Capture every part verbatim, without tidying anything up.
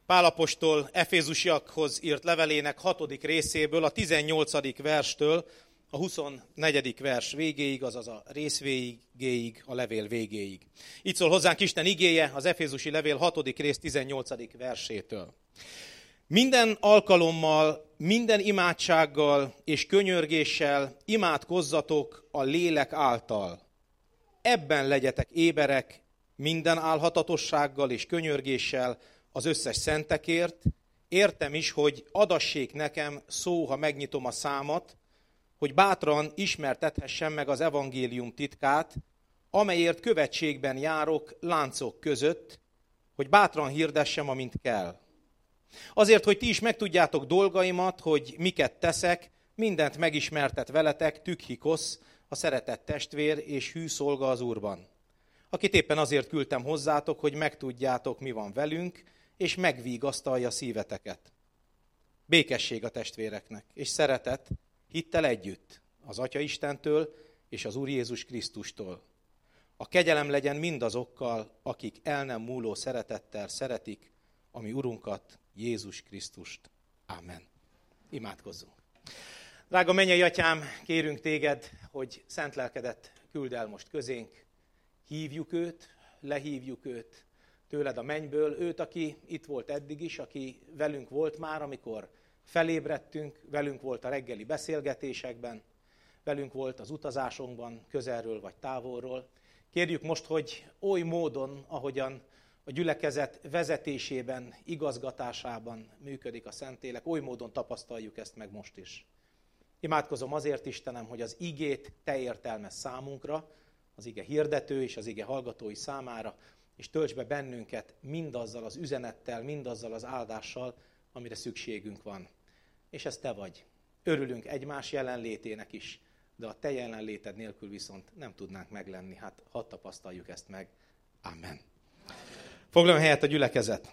Pál apostol Efézusiakhoz írt levelének hatodik részéből, a tizennyolcadik verstől a huszonnegyedik vers végéig, azaz a rész végéig, a levél végéig. Így szól hozzánk Isten igéje az Efézusi levél hatodik rész tizennyolcadik versétől. Minden alkalommal, minden imádsággal és könyörgéssel imádkozzatok a lélek által. Ebben legyetek éberek, minden álhatatossággal és könyörgéssel az összes szentekért. Értem is, hogy adassék nekem szó, ha megnyitom a számat, hogy bátran ismertethessem meg az evangélium titkát, amelyért követségben járok láncok között, hogy bátran hirdessem, amint kell. Azért, hogy ti is megtudjátok dolgaimat, hogy miket teszek, mindent megismertet veletek Tükhikosz, a szeretett testvér és hű szolga az Úrban. Akit éppen azért küldtem hozzátok, hogy megtudjátok, mi van velünk, és megvigasztalja szíveteket. Békesség a testvéreknek, és szeretet, hittel együtt, az Atya Istentől és az Úr Jézus Krisztustól. A kegyelem legyen mindazokkal, akik el nem múló szeretettel szeretik a mi Urunkat, Jézus Krisztust. Ámen. Imádkozzunk. Drága mennyei Atyám, kérünk téged, hogy szent lelkedet küld el most közénk. Hívjuk őt, lehívjuk őt tőled a mennyből, őt, aki itt volt eddig is, aki velünk volt már, amikor felébredtünk, velünk volt a reggeli beszélgetésekben, velünk volt az utazásunkban, közelről vagy távolról. Kérjük most, hogy oly módon, ahogyan a gyülekezet vezetésében, igazgatásában működik a Szentlélek, oly módon tapasztaljuk ezt meg most is. Imádkozom azért, Istenem, hogy az igét te értelmezz számunkra, az ige hirdető és az ige hallgatói számára, és tölts be bennünket mindazzal az üzenettel, mindazzal az áldással, amire szükségünk van. És ez te vagy. Örülünk egymás jelenlétének is, de a te jelenléted nélkül viszont nem tudnánk meglenni. Hát hadd tapasztaljuk ezt meg. Amen. Foglaljon helyet a gyülekezet.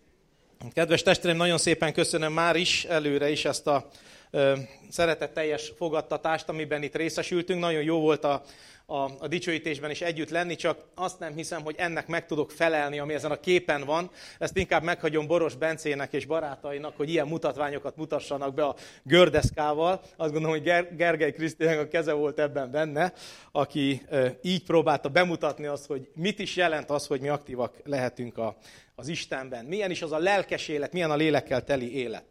Kedves testvéreim, nagyon szépen köszönöm már is, előre is ezt a ö, szeretetteljes fogadtatást, amiben itt részesültünk. Nagyon jó volt a, a, a dicsőítésben is együtt lenni, csak azt nem hiszem, hogy ennek meg tudok felelni, ami ezen a képen van. Ezt inkább meghagyom Boros Bencének és barátainak, hogy ilyen mutatványokat mutassanak be a gördeszkával. Azt gondolom, hogy Ger- Gergely Krisztinek a keze volt ebben benne, aki ö, így próbálta bemutatni azt, hogy mit is jelent az, hogy mi aktívak lehetünk a az Istenben. Milyen is az a lelkes élet, milyen a lélekkel teli élet.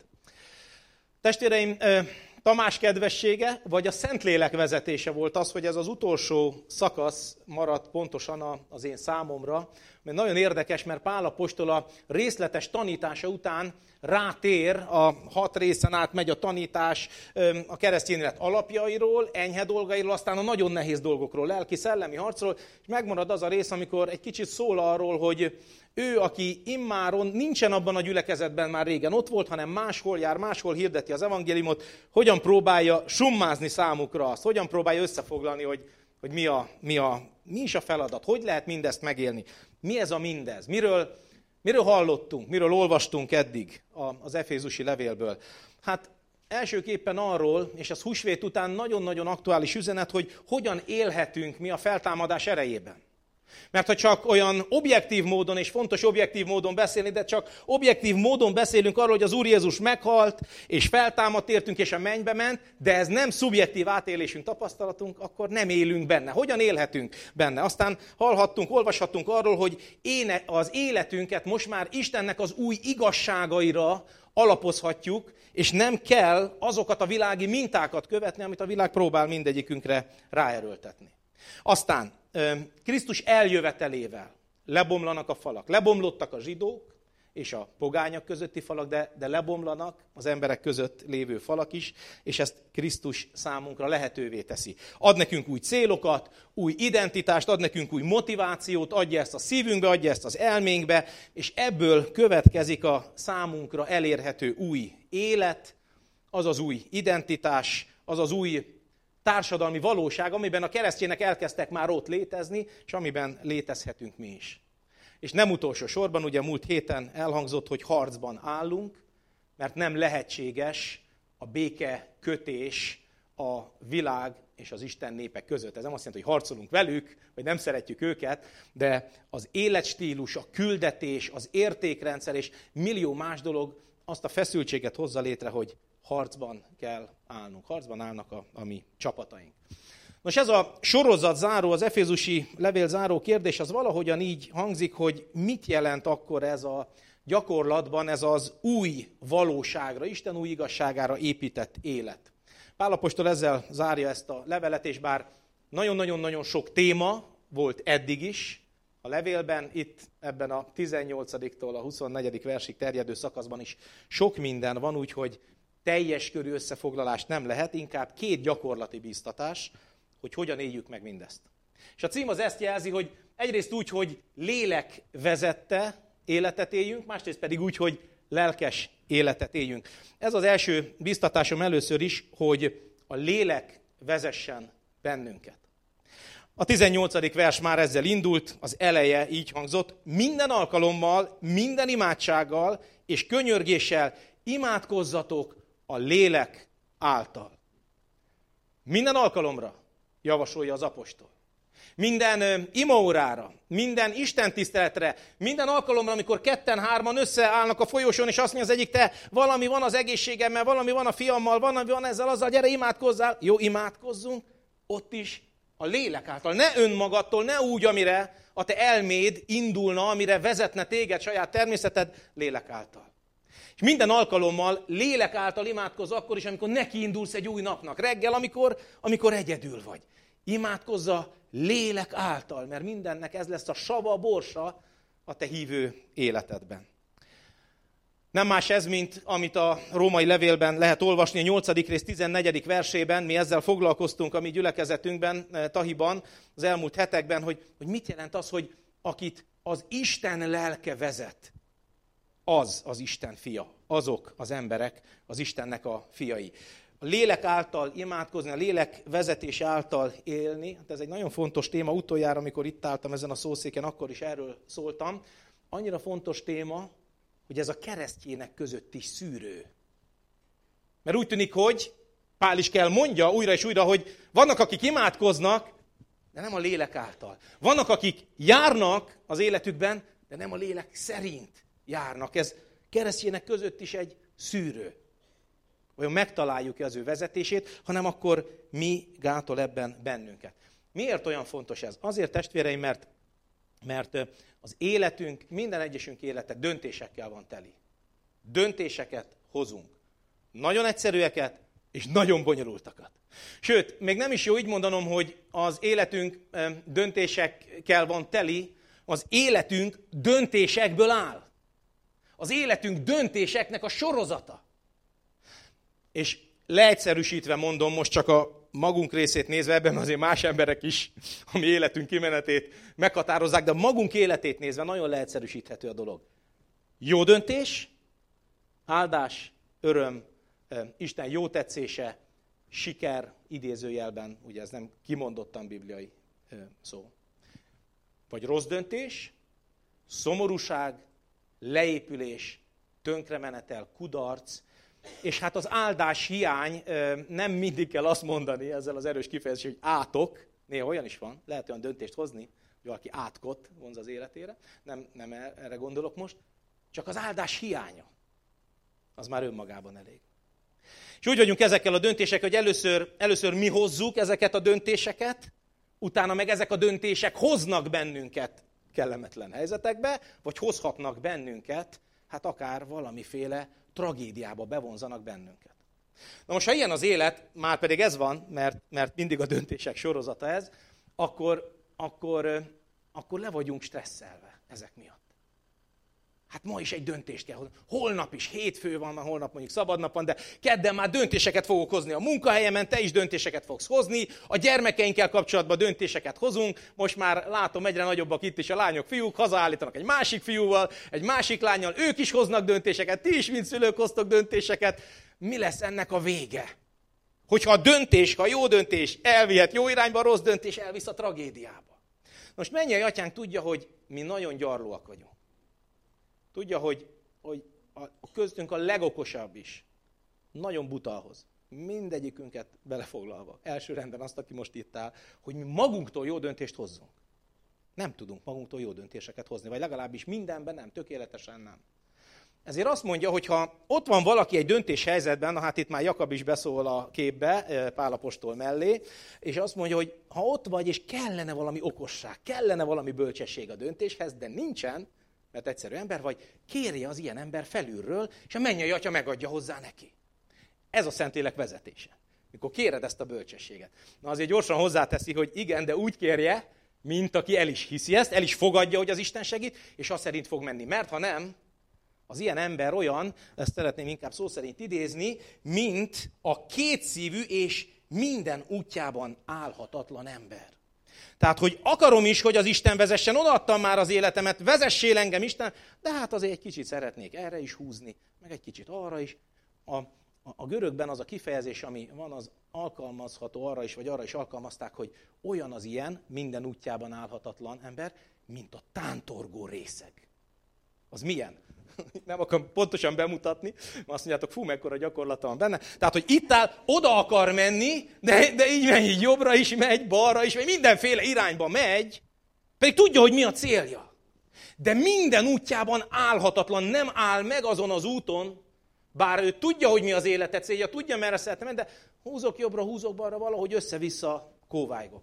Testvéreim, Tamás kedvessége, vagy a Szentlélek vezetése volt az, hogy ez az utolsó szakasz maradt pontosan az én számomra, mert nagyon érdekes, mert Pál apostol a részletes tanítása után rátér, a hat részen át megy a tanítás a keresztény élet alapjairól, enyhe dolgairól, aztán a nagyon nehéz dolgokról, lelki-szellemi harcról, és megmarad az a rész, amikor egy kicsit szól arról, hogy ő, aki immáron nincsen abban a gyülekezetben már régen ott volt, hanem máshol jár, máshol hirdeti az evangéliumot, hogyan próbálja summázni számukra azt, hogyan próbálja összefoglalni, hogy, hogy mi, a, mi, a, mi is a feladat, hogy lehet mindezt megélni. Mi ez a mindez? Miről, miről hallottunk, miről olvastunk eddig az efézusi levélből? Hát elsőképpen arról, és ez húsvét után nagyon-nagyon aktuális üzenet, hogy hogyan élhetünk mi a feltámadás erejében. Mert ha csak olyan objektív módon, és fontos objektív módon beszélni, de csak objektív módon beszélünk arról, hogy az Úr Jézus meghalt, és feltámadt értünk, és a mennybe ment, de ez nem szubjektív átélésünk, tapasztalatunk, akkor nem élünk benne. Hogyan élhetünk benne? Aztán hallhattunk, olvashattunk arról, hogy éne, az életünket most már Istennek az új igazságaira alapozhatjuk, és nem kell azokat a világi mintákat követni, amit a világ próbál mindegyikünkre ráerőltetni. Aztán Krisztus eljövetelével lebomlanak a falak. Lebomlottak a zsidók és a pogányok közötti falak, de, de lebomlanak az emberek között lévő falak is, és ezt Krisztus számunkra lehetővé teszi. Ad nekünk új célokat, új identitást, ad nekünk új motivációt, adja ezt a szívünkbe, adja ezt az elménkbe, és ebből következik a számunkra elérhető új élet, az az új identitás, az az új társadalmi valóság, amiben a keresztjének elkezdtek már ott létezni, és amiben létezhetünk mi is. És nem utolsó sorban, ugye múlt héten elhangzott, hogy harcban állunk, mert nem lehetséges a béke kötés a világ és az Isten népe között. Ez nem azt jelenti, hogy harcolunk velük, vagy nem szeretjük őket, de az életstílus, a küldetés, az értékrendszer és millió más dolog azt a feszültséget hozza létre, hogy harcban kell állnunk. Harcban állnak a, a mi csapataink. Nos, ez a sorozat záró, az efézusi levél záró kérdés, az valahogyan így hangzik, hogy mit jelent akkor ez a gyakorlatban, ez az új valóságra, Isten új igazságára épített élet. Pál apostol ezzel zárja ezt a levelet, és bár nagyon-nagyon-nagyon sok téma volt eddig is a levélben, itt ebben a tizennyolcadiktól a huszonnegyedik versig terjedő szakaszban is sok minden van, úgyhogy teljes körű összefoglalást nem lehet, inkább két gyakorlati bíztatás, hogy hogyan éljük meg mindezt. És a cím az ezt jelzi, hogy egyrészt úgy, hogy lélek vezette életet éljünk, másrészt pedig úgy, hogy lelkes életet éljünk. Ez az első bíztatásom először is, hogy a lélek vezessen bennünket. A tizennyolcadik vers már ezzel indult, az eleje így hangzott: minden alkalommal, minden imádsággal és könyörgéssel imádkozzatok a lélek által. Minden alkalomra javasolja az apostol. Minden imaórára, minden istentiszteletre, minden alkalomra, amikor ketten-hárman összeállnak a folyosón, és azt mondja az egyik, te valami van az egészségemmel, valami van a fiammal, valami van ezzel, azzal, gyere imádkozzál. Jó, imádkozzunk, ott is a lélek által. Ne önmagadtól, ne úgy, amire a te elméd indulna, amire vezetne téged saját természeted, lélek által. És minden alkalommal lélek által imádkozz akkor is, amikor neki indulsz egy új napnak. Reggel, amikor, amikor egyedül vagy. Imádkozza lélek által, mert mindennek ez lesz a sava, a borsa a te hívő életedben. Nem más ez, mint amit a római levélben lehet olvasni, a nyolcadik rész tizennegyedik versében, mi ezzel foglalkoztunk a mi gyülekezetünkben, Tahiban, az elmúlt hetekben, hogy, hogy mit jelent az, hogy akit az Isten lelke vezet, az az Isten fia, azok az emberek az Istennek a fiai. A lélek által imádkozni, a lélek vezetés által élni, hát ez egy nagyon fontos téma, utoljára, amikor itt álltam ezen a szószéken, akkor is erről szóltam. Annyira fontos téma, hogy ez a keresztjének között is szűrő. Mert úgy tűnik, hogy Pál is kell mondja újra és újra, hogy vannak, akik imádkoznak, de nem a lélek által. Vannak, akik járnak az életükben, de nem a lélek szerint járnak. Ez keresztjének között is egy szűrő. Olyan megtaláljuk-e az ő vezetését, hanem akkor mi gátol ebben bennünket. Miért olyan fontos ez? Azért, testvéreim, mert, mert az életünk, minden egyesünk élete döntésekkel van teli. Döntéseket hozunk. Nagyon egyszerűeket, és nagyon bonyolultakat. Sőt, még nem is jó így mondanom, hogy az életünk döntésekkel van teli, az életünk döntésekből áll. Az életünk döntéseknek a sorozata. És leegyszerűsítve mondom, most csak a magunk részét nézve, ebben azért más emberek is a mi életünk kimenetét meghatározzák, de a magunk életét nézve nagyon leegyszerűsíthető a dolog. Jó döntés, áldás, öröm, Isten jó tetszése, siker, idézőjelben, ugye ez nem kimondottan bibliai szó. Vagy rossz döntés, szomorúság, leépülés, tönkremenetel, kudarc, és hát az áldás hiány, nem mindig kell azt mondani ezzel az erős kifejezéssel, hogy átok, néha olyan is van, lehet olyan döntést hozni, hogy valaki átkot vonz az életére, nem, nem erre gondolok most, csak az áldás hiánya, az már önmagában elég. És úgy vagyunk ezekkel a döntésekkel, hogy először, először mi hozzuk ezeket a döntéseket, utána meg ezek a döntések hoznak bennünket kellemetlen helyzetekbe, vagy hozhatnak bennünket, hát akár valamiféle tragédiába bevonzanak bennünket. Na most, ha ilyen az élet, már pedig ez van, mert, mert mindig a döntések sorozata ez, akkor, akkor, akkor le vagyunk stresszelve ezek miatt. Hát ma is egy döntést kell hozni. Holnap is, hétfő van, holnap mondjuk szabadnap van, de kedden már döntéseket fogok hozni a munkahelyemen, te is döntéseket fogsz hozni, a gyermekeinkkel kapcsolatban döntéseket hozunk, most már látom egyre nagyobbak itt is a lányok, fiúk, hazaállítanak egy másik fiúval, egy másik lánnyal, ők is hoznak döntéseket, ti is, mint szülők hoztok döntéseket. Mi lesz ennek a vége? Hogyha a döntés, ha a jó döntés elvihet jó irányba, a rossz döntés elvisz a tragédiába. Most mennyei atyánk tudja, hogy mi nagyon gyarlóak vagyunk. Tudja, hogy, hogy a köztünk a legokosabb is nagyon buta ahhoz, mindegyikünket belefoglalva, első rendben azt, aki most itt áll, hogy mi magunktól jó döntést hozzunk. Nem tudunk magunktól jó döntéseket hozni, vagy legalábbis mindenben nem, tökéletesen nem. Ezért azt mondja, hogy ha ott van valaki egy döntéshelyzetben, na hát itt már Jakab is beszól a képbe, Pál apostol mellé, és azt mondja, hogy ha ott vagy, és kellene valami okosság, kellene valami bölcsesség a döntéshez, de nincsen, mert egyszerű ember vagy, kérje az ilyen ember felülről, és a mennyei atya megadja hozzá neki. Ez a Szentlélek vezetése. Mikor kéred ezt a bölcsességet. Na azért gyorsan hozzáteszi, hogy igen, de úgy kérje, mint aki el is hiszi ezt, el is fogadja, hogy az Isten segít, és azt szerint fog menni. Mert ha nem, az ilyen ember olyan, ezt szeretném inkább szó szerint idézni, mint a kétszívű és minden útjában állhatatlan ember. Tehát, hogy akarom is, hogy az Isten vezessen, odaadtam már az életemet, vezessél engem Isten, de hát azért egy kicsit szeretnék erre is húzni, meg egy kicsit arra is. A, a, a görögben az a kifejezés, ami van, az alkalmazható arra is, vagy arra is alkalmazták, hogy olyan az ilyen, minden útjában állhatatlan ember, mint a tántorgó részeg. Az milyen? Nem akarom pontosan bemutatni, mert azt mondjátok, fú, mekkora gyakorlata van benne. Tehát, hogy itt áll, oda akar menni, de, de így megy, így jobbra is megy, balra is megy, mindenféle irányba megy, pedig tudja, hogy mi a célja. De minden útjában állhatatlan, nem áll meg azon az úton, bár ő tudja, hogy mi az élete célja, tudja, merre szeretne menni, de húzok jobbra, húzok balra, valahogy össze-vissza kóvájgok.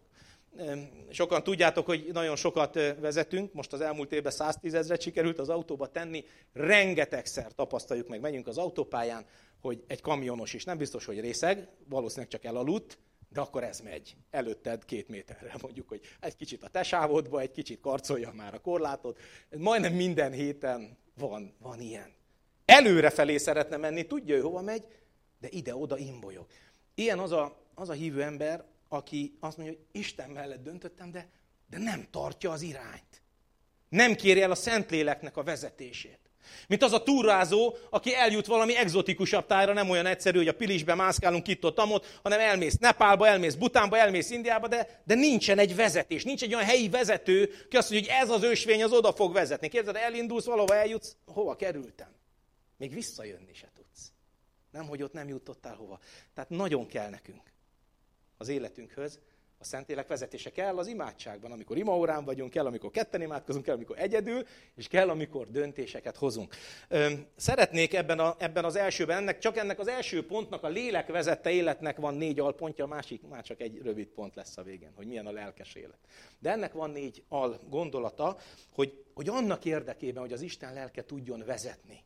Sokan tudjátok, hogy nagyon sokat vezetünk, most az elmúlt évben száztízezret sikerült az autóba tenni, rengetegszer tapasztaljuk meg, megyünk az autópályán, hogy egy kamionos is, nem biztos, hogy részeg, valószínűleg csak elaludt, de akkor ez megy. Előtted két méterre mondjuk, hogy egy kicsit a te sávodba, egy kicsit karcolja már a korlátot. Majdnem minden héten van, van ilyen. Előrefelé szeretne menni, tudja, hogy hova megy, de ide-oda imbolyog. Ilyen az a, az a hívő ember, aki azt mondja, hogy Isten mellett döntöttem, de, de nem tartja az irányt. Nem kéri el a Szentléleknek a vezetését. Mint az a túrázó, aki eljut valami egzotikusabb tájra, nem olyan egyszerű, hogy a Pilisbe mászkálunk itt-ott-amott, hanem elmész Nepálba, elmész Butánba, elmész Indiába, de, de nincsen egy vezetés, nincs egy olyan helyi vezető, aki azt mondja, hogy ez az ösvény, az oda fog vezetni. Képzeld, elindulsz, valahova eljutsz, hova kerültem? Még visszajönni se tudsz. Nem, hogy ott nem jutottál hova. Tehát nagyon kell nekünk az életünkhöz a Szentlélek vezetése. Kell az imádságban, amikor imaórán vagyunk, kell, amikor ketten imádkozunk, kell, amikor egyedül, és kell, amikor döntéseket hozunk. Szeretnék ebben, a, ebben az elsőben, ennek, csak ennek az első pontnak, a lélek vezette életnek van négy alpontja, a másik már csak egy rövid pont lesz a végén, hogy milyen a lelkes élet. De ennek van négy al gondolata, hogy, hogy annak érdekében, hogy az Isten lelke tudjon vezetni.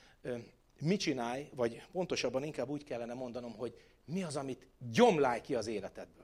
Mit csinálj, vagy pontosabban inkább úgy kellene mondanom, hogy mi az, amit gyomlálj ki az életedből.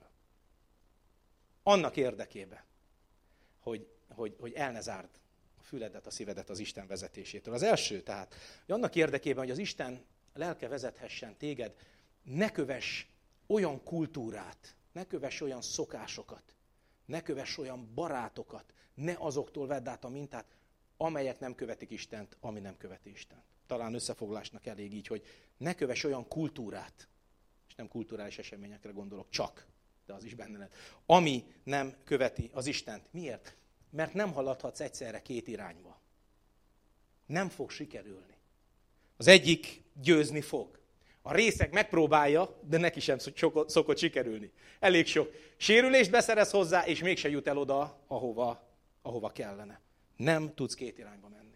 Annak érdekében, hogy, hogy, hogy el ne zárd a füledet, a szívedet az Isten vezetésétől. Az első tehát, hogy annak érdekében, hogy az Isten lelke vezethessen téged, ne kövess olyan kultúrát, ne kövess olyan szokásokat, ne kövess olyan barátokat, ne azoktól vedd át a mintát, amelyek nem követik Istent, ami nem követi Istent. Talán összefoglásnak elég így, hogy ne kövess olyan kultúrát, és nem kulturális eseményekre gondolok, csak, de az is benne lett, ami nem követi az Istent. Miért? Mert nem haladhatsz egyszerre két irányba. Nem fog sikerülni. Az egyik győzni fog. A részeg megpróbálja, de neki sem szokott sikerülni. Elég sok sérülést beszerez hozzá, és mégse jut el oda, ahova, ahova kellene. Nem tudsz két irányba menni.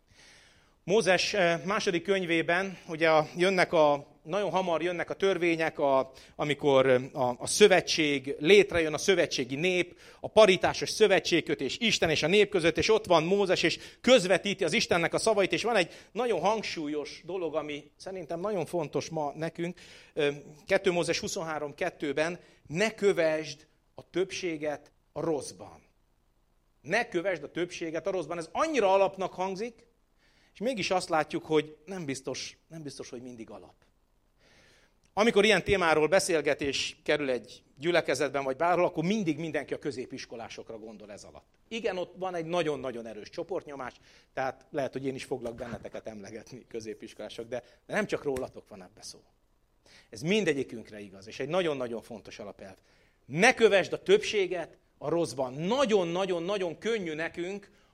Mózes második könyvében ugye jönnek a, nagyon hamar jönnek a törvények, a, amikor a, a szövetség, létrejön a szövetségi nép, a paritásos szövetségkötés Isten és a nép között, és ott van Mózes, és közvetíti az Istennek a szavait, és van egy nagyon hangsúlyos dolog, ami szerintem nagyon fontos ma nekünk. kettő Mózes huszonhárom kettőben ne kövesd a többséget a rosszban. Ne kövesd a többséget a rosszban. Ez annyira alapnak hangzik, és mégis azt látjuk, hogy nem biztos, nem biztos, hogy mindig alap. Amikor ilyen témáról beszélgetés kerül egy gyülekezetben vagy bárhol, akkor mindig mindenki a középiskolásokra gondol ez alatt. Igen, ott van egy nagyon-nagyon erős csoportnyomás, tehát lehet, hogy én is foglak benneteket emlegetni, középiskolások, de nem csak rólatok van ebbe szó. Ez mindegyikünkre igaz, és egy nagyon-nagyon fontos alapelv. Ne kövesd a többséget a rosszban. Nagyon-nagyon-nagyon könnyű nekünk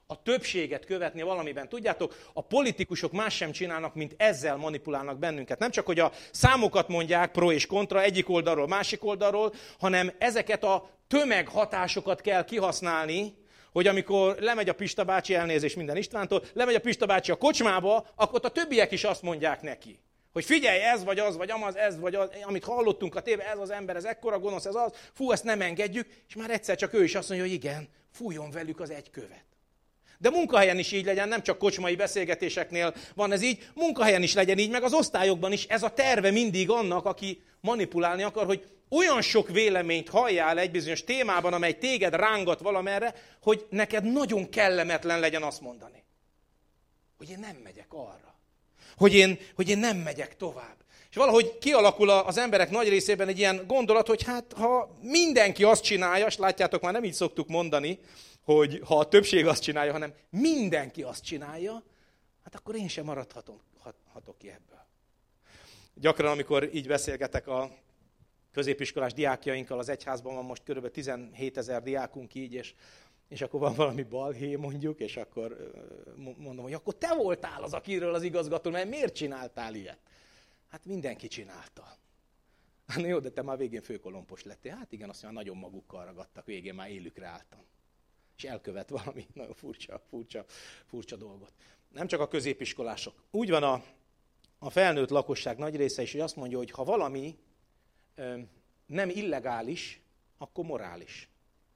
a többséget követni valamiben. Tudjátok, a politikusok más sem csinálnak, mint ezzel manipulálnak bennünket. Nem csak, hogy a számokat mondják, pro és kontra, egyik oldalról, másik oldalról, hanem ezeket a tömeghatásokat kell kihasználni, hogy amikor lemegy a Pista bácsi, elnézés minden Istvántól, lemegy a Pista bácsi a kocsmába, akkor a többiek is azt mondják neki, hogy figyelj, ez vagy az, vagy amaz, ez vagy az, amit hallottunk a tévében, ez az ember, ez ekkora gonosz, ez az, fú, ezt nem engedjük, és már egyszer csak ő is azt mondja, hogy igen, fújjon velük az egy követ. De munkahelyen is így legyen, nem csak kocsmai beszélgetéseknél van ez így, munkahelyen is legyen így, meg az osztályokban is ez a terve mindig annak, aki manipulálni akar, hogy olyan sok véleményt halljál egy bizonyos témában, amely téged rángat valamerre, hogy neked nagyon kellemetlen legyen azt mondani. Hogy én nem megyek arra. Hogy én, hogy én nem megyek tovább. És valahogy kialakul az emberek nagy részében egy ilyen gondolat, hogy hát ha mindenki azt csinálja, és látjátok, már nem így szoktuk mondani, hogy ha a többség azt csinálja, hanem mindenki azt csinálja, hát akkor én sem maradhatom hatok ki ebből. Gyakran, amikor így beszélgetek a középiskolás diákjainkkal, az egyházban van most kb. tizenhétezer diákunk így, és, és akkor van valami balhé mondjuk, és akkor mondom, hogy akkor te voltál az, akiről az igazgató, mert miért csináltál ilyet? Hát mindenki csinálta. Hát jó, de te már végén főkolompos lettél. Hát igen, azt mondja, nagyon magukkal ragadtak, végén már élükre álltam. És elkövet valami nagyon furcsa, furcsa, furcsa dolgot. Nem csak a középiskolások. Úgy van a, a felnőtt lakosság nagy része is, hogy azt mondja, hogy ha valami ö, nem illegális, akkor morális.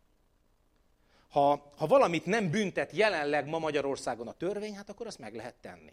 Ha, ha valamit nem büntet jelenleg ma Magyarországon a törvény, hát akkor azt meg lehet tenni.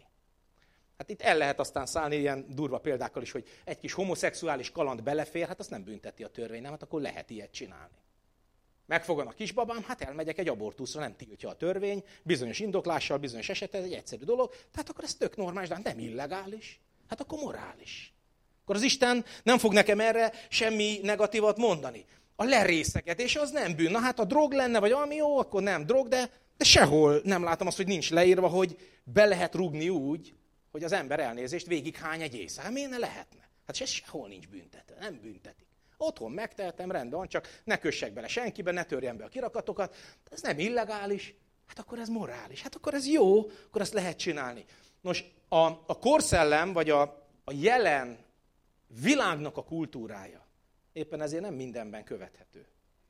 Hát itt el lehet aztán szállni ilyen durva példákkal is, hogy egy kis homoszexuális kaland belefér, hát azt nem bünteti a törvény, nem, hát akkor lehet ilyet csinálni. Megfogan a kisbabám, hát elmegyek egy abortuszra, nem tiltja a törvény, bizonyos indoklással, bizonyos esetben, ez egy egyszerű dolog, tehát akkor ez tök normális, de hát nem illegális, hát akkor morális. Akkor az Isten nem fog nekem erre semmi negatívat mondani. A lerészegetés az nem bűn. Na hát a drog lenne, vagy ami jó, akkor nem drog, de, de sehol nem látom azt, hogy nincs leírva, hogy be lehet rugni úgy, hogy az ember elnézést végig hány egy ész. Hát miért ne lehetne? Hát ez sehol nincs büntetve, nem büntetik. Otthon megtehetem, rendben van, csak ne kössek bele senkibe, ne törjem be a kirakatokat. Ez nem illegális, hát akkor ez morális, hát akkor ez jó, akkor ezt lehet csinálni. Nos, a, a korszellem, vagy a, a jelen világnak a kultúrája éppen ezért nem mindenben követhető.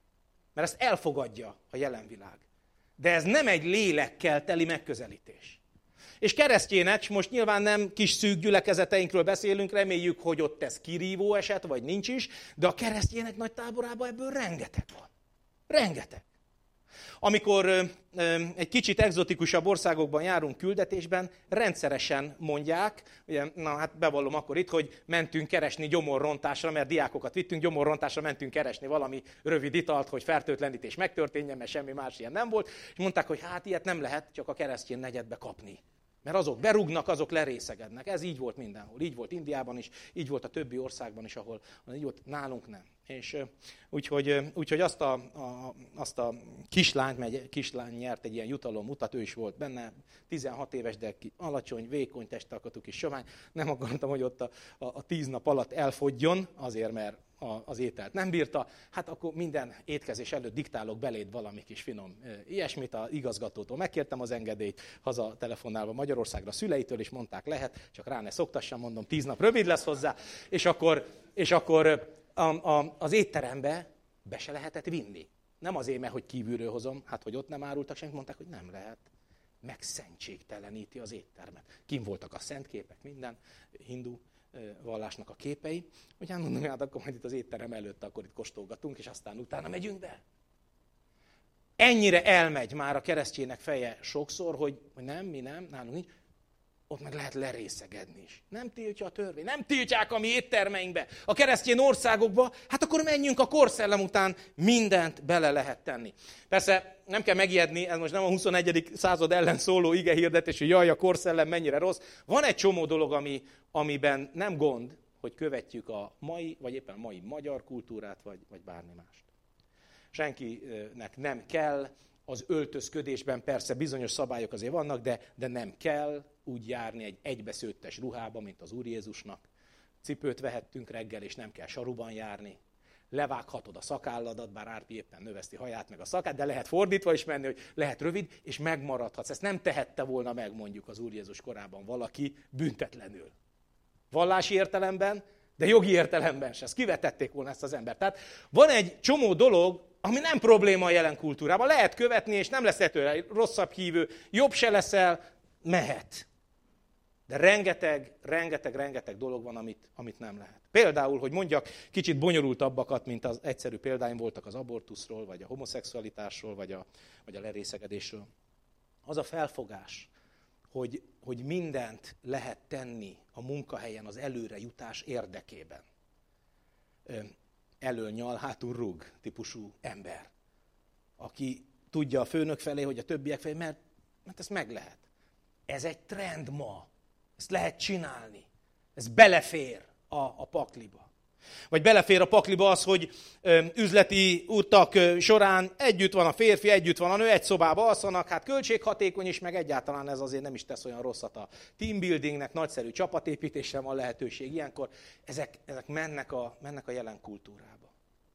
Mert ezt elfogadja a jelen világ. De ez nem egy lélekkel teli megközelítés. És keresztjének, most nyilván nem kis szűk gyülekezeteinkről beszélünk, reméljük, hogy ott ez kirívó eset, vagy nincs is, de a keresztjének nagy táborában ebből rengeteg van. Rengeteg. Amikor ö, ö, egy kicsit egzotikusabb országokban járunk küldetésben, rendszeresen mondják, ugye, na hát bevallom akkor itt, hogy mentünk keresni gyomorrontásra, mert diákokat vittünk, gyomorrontásra mentünk keresni valami rövid italt, hogy fertőtlenítés megtörténjen, mert semmi más ilyen nem volt, és mondták, hogy hát ilyet nem lehet csak a keresztjén negyedbe kapni. Mert azok berúgnak, azok lerészegednek. Ez így volt mindenhol. Így volt Indiában is, így volt a többi országban is, ahol így volt, nálunk nem. És úgyhogy, úgyhogy azt, a, a, azt a kislányt, mert kislány nyert egy ilyen jutalommutat, ő is volt benne, tizenhat éves, de alacsony, vékony testalkatú kis sovány. Nem akartam, hogy ott a, a, a tíz nap alatt elfogjon, azért, mert a, az ételt nem bírta. Hát akkor minden étkezés előtt diktálok beléd valami kis finom ilyesmit, az igazgatótól megkértem az engedélyt, haza telefonálva Magyarországra szüleitől, és mondták, lehet, csak rá ne szoktassam, mondom, tíz nap rövid lesz hozzá, és akkor, és akkor a, a, az étterembe be se lehetett vinni. Nem azért, mert hogy kívülről hozom, hát hogy ott nem árultak senkit, mondták, hogy nem lehet. Megszentségteleníti az éttermet. Kim voltak a szentképek, minden, hindu vallásnak a képei. Hogy hát mondom, hát akkor majd itt az étterem előtt, akkor itt kóstolgatunk, és aztán utána megyünk be. Ennyire elmegy már a keresztjének feje sokszor, hogy, hogy nem, mi nem, nálunk nincs. Ott meg lehet lerészegedni is. Nem tiltja a törvény, nem tiltják a mi éttermeinkbe, a keresztény országokba, hát akkor menjünk a korszellem után, mindent bele lehet tenni. Persze nem kell megijedni, ez most nem a huszonegyedik század ellen szóló igehirdetés, hogy jaj, a korszellem mennyire rossz. Van egy csomó dolog, ami, amiben nem gond, hogy követjük a mai, vagy éppen a mai magyar kultúrát, vagy, vagy bármi mást. Senkinek nem kell, az öltözködésben persze bizonyos szabályok azért vannak, de, de nem kell úgy járni egy egybeszőttes ruhába, mint az Úr Jézusnak. Cipőt vehettünk reggel, és nem kell saruban járni. levághatod a szakálladat, bár Árpi éppen növeszti haját meg a szakát, de lehet fordítva is menni, hogy lehet rövid, és megmaradhatsz. Ezt nem tehette volna meg mondjuk az Úr Jézus korában valaki büntetlenül. Vallási értelemben, de jogi értelemben se. Ezt kivetették volna ezt az embert. Tehát van egy csomó dolog, ami nem probléma a jelen kultúrában. Lehet követni, és nem lesz ettől rosszabb hívő, jobb se leszel, mehet. De rengeteg, rengeteg, rengeteg dolog van, amit, amit nem lehet. Például, hogy mondjak kicsit bonyolultabbakat, mint az egyszerű példáim voltak az abortuszról, vagy a homoszexualitásról, vagy a, vagy a lerészegedésről. Az a felfogás, hogy, hogy mindent lehet tenni a munkahelyen az előrejutás érdekében. Elől nyal, hátul rúg típusú ember, aki tudja a főnök felé, hogy a többiek felé, mert, mert ezt meg lehet. Ez egy trend ma. Ezt lehet csinálni. Ez belefér a, a pakliba. Vagy belefér a pakliba az, hogy ö, üzleti utak ö, során együtt van a férfi, együtt van a nő, egy szobába alszanak, hát költséghatékony is, meg egyáltalán ez azért nem is tesz olyan rosszat a teambuildingnek, nagyszerű csapatépítésre van lehetőség ilyenkor. Ezek, ezek mennek, a, mennek a jelen kultúrába.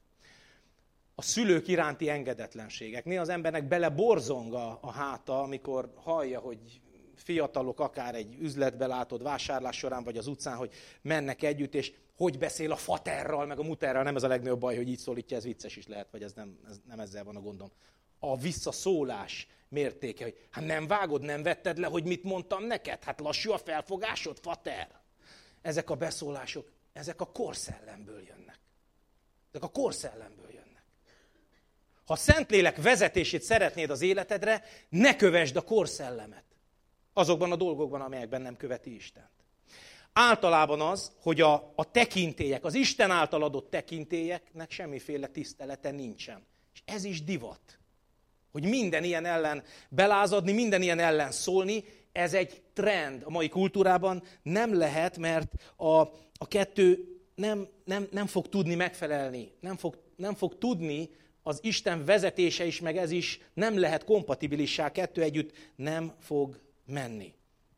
A szülők iránti engedetlenségek. Néha az embernek beleborzong a, a háta, amikor hallja, hogy fiatalok akár egy üzletbe látod vásárlás során, vagy az utcán, hogy mennek együtt, és hogy beszél a faterral, meg a muterral, nem ez a legnagyobb baj, hogy így szólítja, ez vicces is lehet, vagy ez nem, ez nem ezzel van a gondom. A visszaszólás mértéke, hogy hát nem vágod, nem vetted le, hogy mit mondtam neked? Hát lassú a felfogásod, fater. Ezek a beszólások, ezek a korszellemből jönnek. Ezek a korszellemből jönnek. Ha a Szentlélek vezetését szeretnéd az életedre, ne kövesd a korszellemet. Azokban a dolgokban, amelyekben nem követi Istent. Általában az, hogy a, a tekintélyek, az Isten által adott tekintélyeknek semmiféle tisztelete nincsen. És ez is divat. Hogy minden ilyen ellen belázadni, minden ilyen ellen szólni, ez egy trend a mai kultúrában. Nem lehet, mert a, a kettő nem, nem, nem fog tudni megfelelni. Nem fog, nem fog tudni az Isten vezetése is, meg ez is nem lehet kompatibilissá, kettő együtt nem fog menni.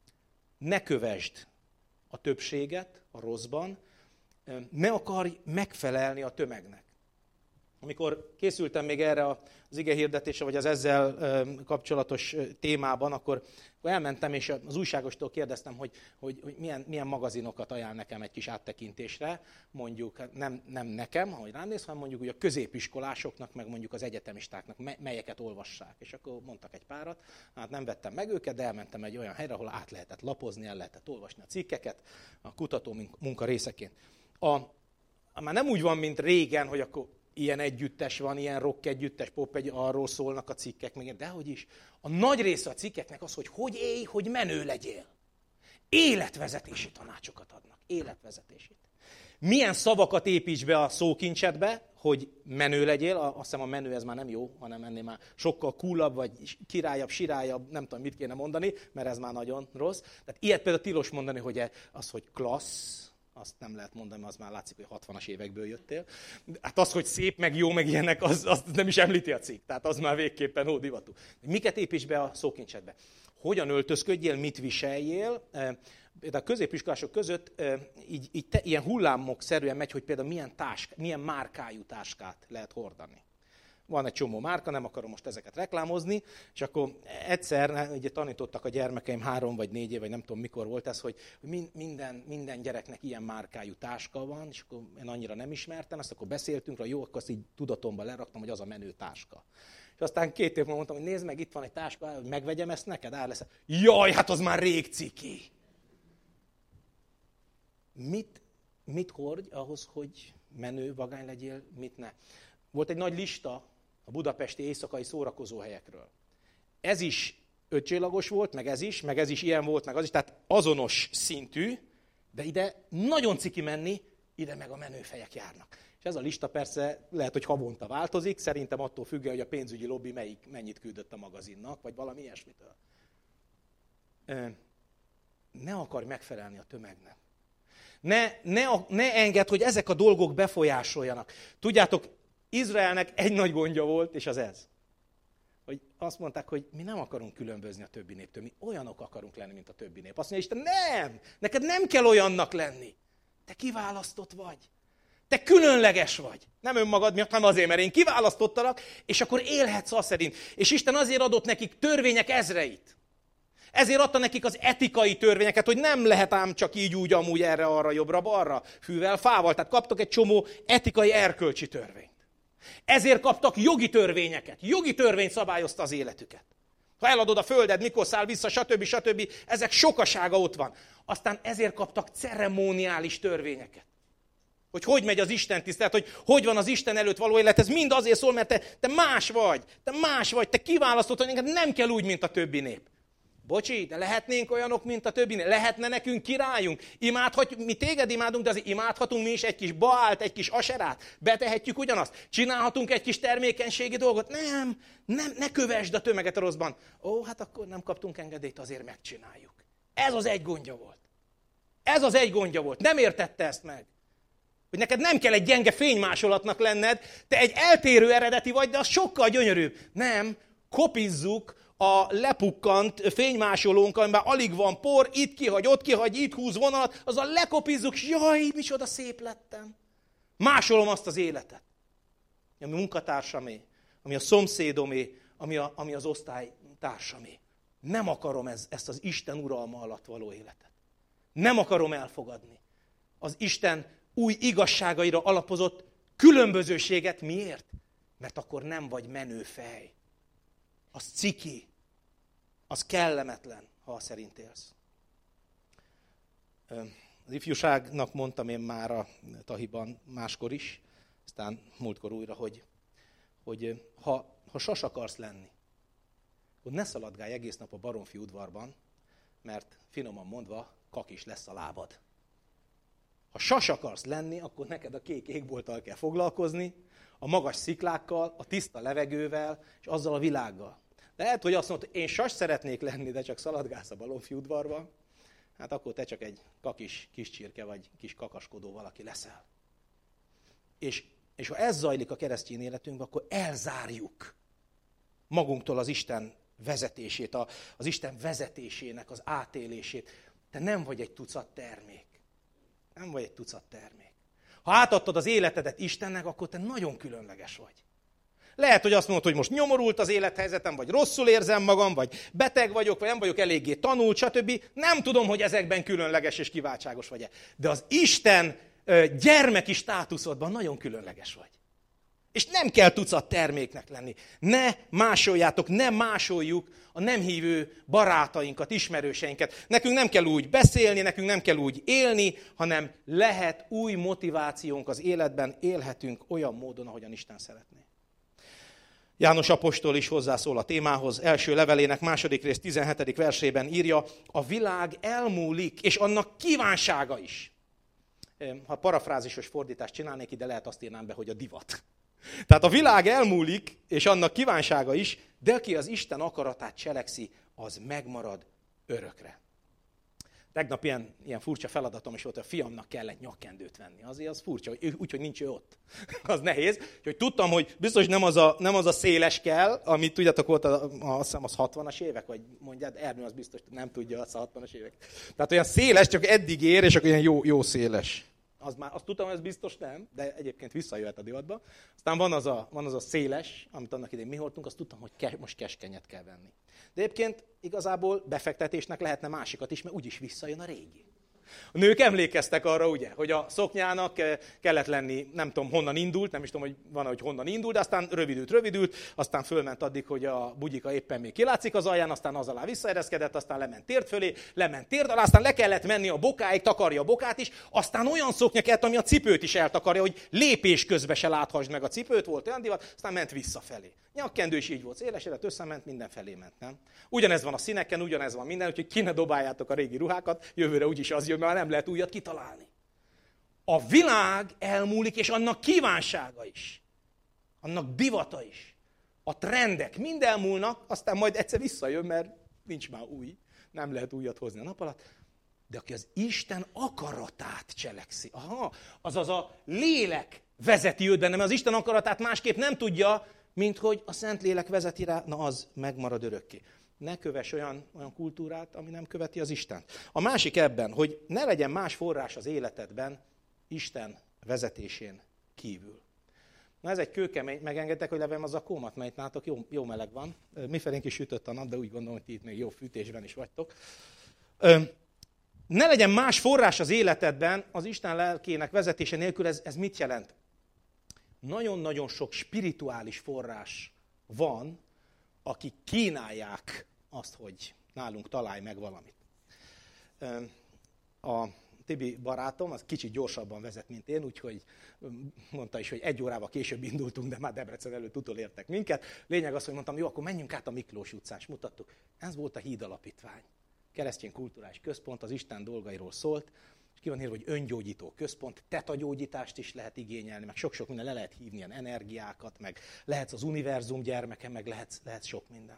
Ne kövesd a többséget a rosszban, ne akarj megfelelni a tömegnek. Amikor készültem még erre az igehirdetésre, vagy az ezzel kapcsolatos témában, akkor elmentem, és az újságostól kérdeztem, hogy, hogy, hogy milyen, milyen magazinokat ajánl nekem egy kis áttekintésre, mondjuk nem, nem nekem, ahogy rám néz, hanem mondjuk úgy a középiskolásoknak, meg mondjuk az egyetemistáknak, melyeket olvassák. És akkor mondtak egy párat, hát nem vettem meg őket, de elmentem egy olyan helyre, ahol át lehetett lapozni, el lehetett olvasni a cikkeket, a kutató munka részeként. A, már nem úgy van, mint régen, hogy akkor ilyen együttes van, ilyen rock együttes, pop egy, arról szólnak a cikkek, meg, dehogy is. A nagy része a cikkeknek az, hogy hogy élj, hogy menő legyél. Életvezetési tanácsokat adnak. Életvezetését. Milyen szavakat építs be a szókincsedbe, hogy menő legyél. Azt hiszem a menő ez már nem jó, hanem ennél már sokkal coolabb, vagy királyabb, sirályabb, nem tudom mit kéne mondani, mert ez már nagyon rossz. Tehát ilyet például tilos mondani, hogy az, hogy klassz, azt nem lehet mondani, mert az már látszik, hogy hatvanas évekből jöttél. Hát az, hogy szép, meg jó, meg ilyenek, az, az nem is említi a cikk. Tehát az már végképpen ódivatú. Miket építs be a szókincsedbe? Hogyan öltözködjél, mit viseljél? De a középiskolások között így, így te, ilyen hullámok szerűen megy, hogy például milyen, tásk, milyen márkájú táskát lehet hordani. Van egy csomó márka, nem akarom most ezeket reklámozni, és akkor egyszer ugye tanítottak a gyermekeim három vagy négy év, vagy nem tudom mikor volt ez, hogy minden, minden gyereknek ilyen márkájú táska van, és akkor én annyira nem ismertem, ezt akkor beszéltünk rá, jó, akkor azt így tudatomba leraktam, hogy az a menő táska. És aztán két év múlva mondtam, hogy nézd meg, itt van egy táska, hogy megvegyem ezt neked, áll lesz. Jaj, hát az már rég ciki. Mit, mit hordj ahhoz, hogy menő, vagány legyél, mit ne? Volt egy nagy lista a budapesti éjszakai szórakozóhelyekről. Ez is ötcsillagos volt, meg ez is, meg ez is ilyen volt, meg az is, tehát azonos szintű, de ide nagyon ciki menni, ide meg a menőfejek járnak. És ez a lista persze lehet, hogy havonta változik, szerintem attól függően, hogy a pénzügyi lobby melyik, mennyit küldött a magazinnak, vagy valami ilyesmitől. Ne akarj megfelelni a tömegnek. Ne, ne, ne engedd, hogy ezek a dolgok befolyásoljanak. Tudjátok, Izraelnek egy nagy gondja volt, és az ez. Hogy azt mondták, hogy mi nem akarunk különbözni a többi néptől, mi olyanok akarunk lenni, mint a többi nép. Azt mondja Isten, nem! Neked nem kell olyannak lenni. Te kiválasztott vagy. Te különleges vagy. Nem önmagad miatt, hanem azért, mert én kiválasztottalak, és akkor élhetsz azt szerint. És Isten azért adott nekik törvények ezreit. Ezért adta nekik az etikai törvényeket, hogy nem lehet ám csak így úgy, amúgy erre, arra, jobbra, balra, fűvel, fával. Tehát kaptak egy csomó etikai, erkölcsi törvényt. Ezért kaptak jogi törvényeket. Jogi törvény szabályozta az életüket. Ha eladod a földed, mikor száll vissza, stb. stb. Ezek sokasága ott van. Aztán ezért kaptak ceremoniális törvényeket. Hogy hogy megy az Isten tisztelet, hogy hogy van az Isten előtt való élet. Ez mind azért szól, mert te, te más vagy. Te más vagy, te kiválasztott, hogy neked nem kell úgy, mint a többi nép. Bocsi, de lehetnénk olyanok, mint a többi nép. Lehetne nekünk királyunk. Imádhat, mi téged imádunk, de azért imádhatunk mi is egy kis Baált, egy kis Aserát. Betehetjük ugyanazt. Csinálhatunk egy kis termékenységi dolgot. Nem, nem, ne kövesd a tömeget a rosszban. Ó, hát akkor nem kaptunk engedélyt, azért megcsináljuk. Ez az egy gondja volt. Ez az egy gondja volt. Nem értette ezt meg. Hogy neked nem kell egy gyenge fénymásolatnak lenned, te egy eltérő eredeti vagy, de az sokkal gyönyörűbb. Nem, kopizzuk a lepukkant fénymásolónk, amiben alig van por, itt kihagy, ott kihagy, itt húz vonalat, azzal lekopizzuk, és jaj, micsoda szép lettem. Másolom azt az életet, ami a munkatársamé, ami a szomszédomé, ami, a, ami az osztálytársamé. Nem akarom ez, ezt az Isten uralma alatt való életet. Nem akarom elfogadni az Isten új igazságaira alapozott különbözőséget. Miért? Mert akkor nem vagy menő fej. Az ciki, az kellemetlen, ha szerint élsz. Az ifjúságnak mondtam én már a Tahiban máskor is, aztán múltkor újra, hogy, hogy ha, ha sas akarsz lenni, akkor ne szaladgálj egész nap a Baromfi udvarban, mert finoman mondva kakis lesz a lábad. Ha sas akarsz lenni, akkor neked a kék égbolttal kell foglalkozni, a magas sziklákkal, a tiszta levegővel, és azzal a világgal. Lehet, hogy azt mondod, én sas szeretnék lenni, de csak szaladgálsz a Baromfi udvarban, hát akkor te csak egy kakis kis csirke, vagy kis kakaskodó valaki leszel. És, és ha ez zajlik a keresztény életünkben, akkor elzárjuk magunktól az Isten vezetését, a, az Isten vezetésének az átélését. Te nem vagy egy tucat termék. Nem vagy egy tucat termék. Ha átadtad az életedet Istennek, akkor te nagyon különleges vagy. Lehet, hogy azt mondod, hogy most nyomorult az élethelyzetem, vagy rosszul érzem magam, vagy beteg vagyok, vagy nem vagyok eléggé tanult, stb. Nem tudom, hogy ezekben különleges és kiváltságos vagy-e. De az Isten gyermeki státuszodban nagyon különleges vagy. És nem kell tucat terméknek lenni. Ne másoljátok, ne másoljuk a nem hívő barátainkat, ismerőseinket. Nekünk nem kell úgy beszélni, nekünk nem kell úgy élni, hanem lehet új motivációnk az életben, élhetünk olyan módon, ahogyan Isten szeretné. János apostol is hozzászól a témához. Első levelének második rész tizenhetedik versében írja, a világ elmúlik, és annak kívánsága is. Ha parafrázisos fordítást csinálnék, ide lehet azt írnám be, hogy a divat. Tehát a világ elmúlik, és annak kívánsága is, de aki az Isten akaratát cselekszi, az megmarad örökre. Tegnap ilyen, ilyen furcsa feladatom is volt, hogy a fiamnak kellett nyakkendőt venni. Azért az furcsa, úgyhogy nincs ő ott. Az nehéz. Úgyhogy tudtam, hogy biztos nem az a, nem az a széles kell, amit tudjátok volt, a, a, azt hiszem az hatvanas évek, vagy mondjad, Ernő az biztos nem tudja, az a hatvanas évek. Tehát olyan széles, csak eddig ér, és akkor ilyen jó, jó széles. Az már, azt tudtam, hogy ez biztos nem, de egyébként visszajöhet a divatba. Aztán van az a, van az a széles, amit annak idején mi hordtunk, azt tudtam, hogy ke, most keskenyet kell venni. De egyébként igazából befektetésnek lehetne másikat is, mert úgyis visszajön a régi. A nők emlékeztek arra, ugye, hogy a szoknyának kellett lenni, nem tudom honnan indult, nem is tudom, hogy van, hogy honnan indult, de aztán rövidült, rövidült, aztán fölment addig, hogy a bugyika éppen még kilátszik az alján, aztán az alá visszaereszkedett, aztán lement térd fölé, lement térd alá, aztán le kellett menni a bokáig, takarja a bokát is, aztán olyan szoknya kellett, ami a cipőt is eltakarja, hogy lépés közben se láthasd meg a cipőt, volt olyan divat, aztán ment visszafelé. Nyakkendő is így volt, szélesedett, összement, mindenfelé ment, nem? Ugyanez van a színeken, ugyanez van minden, úgyhogy ki ne dobáljátok a régi ruhákat, jövőre úgyis az jön, mert nem lehet újat kitalálni. A világ elmúlik, és annak kívánsága is. Annak divata is. A trendek mind elmúlnak, aztán majd egyszer visszajön, mert nincs már új. Nem lehet újat hozni a nap alatt. De aki az Isten akaratát cselekszi, aha, azaz a lélek vezeti őt benne, mert az Isten akaratát másképp nem tudja, mint hogy a Szentlélek vezeti rá, na az megmarad örökké. Ne kövess olyan, olyan kultúrát, ami nem követi az Istent. A másik ebben, hogy ne legyen más forrás az életedben Isten vezetésén kívül. Na ez egy kőkemény, megengedtek, hogy levem az zakómat, mert itt nálatok jó, jó meleg van. Mifelénk is sütött a nap, de úgy gondolom, hogy ti itt még jó fűtésben is vagytok. Ne legyen más forrás az életedben, az Isten lelkének vezetése nélkül, ez, ez mit jelent? Nagyon-nagyon sok spirituális forrás van, akik kínálják azt, hogy nálunk találj meg valamit. A Tibi barátom, az kicsit gyorsabban vezet, mint én, úgyhogy mondta is, hogy egy órával később indultunk, de már Debrecen előtt utolértek minket. Lényeg az, hogy mondtam, jó, akkor menjünk át a Miklós utcán, és mutattuk. Ez volt a Híd Alapítvány. Keresztény Kulturális Központ, az Isten dolgairól szólt, és ki van írva, hogy öngyógyító központ, tetagyógyítást is lehet igényelni, meg sok-sok minden, le lehet hívni ilyen energiákat, meg lehetsz az univerzum gyermeke, meg lehet, lehet sok minden.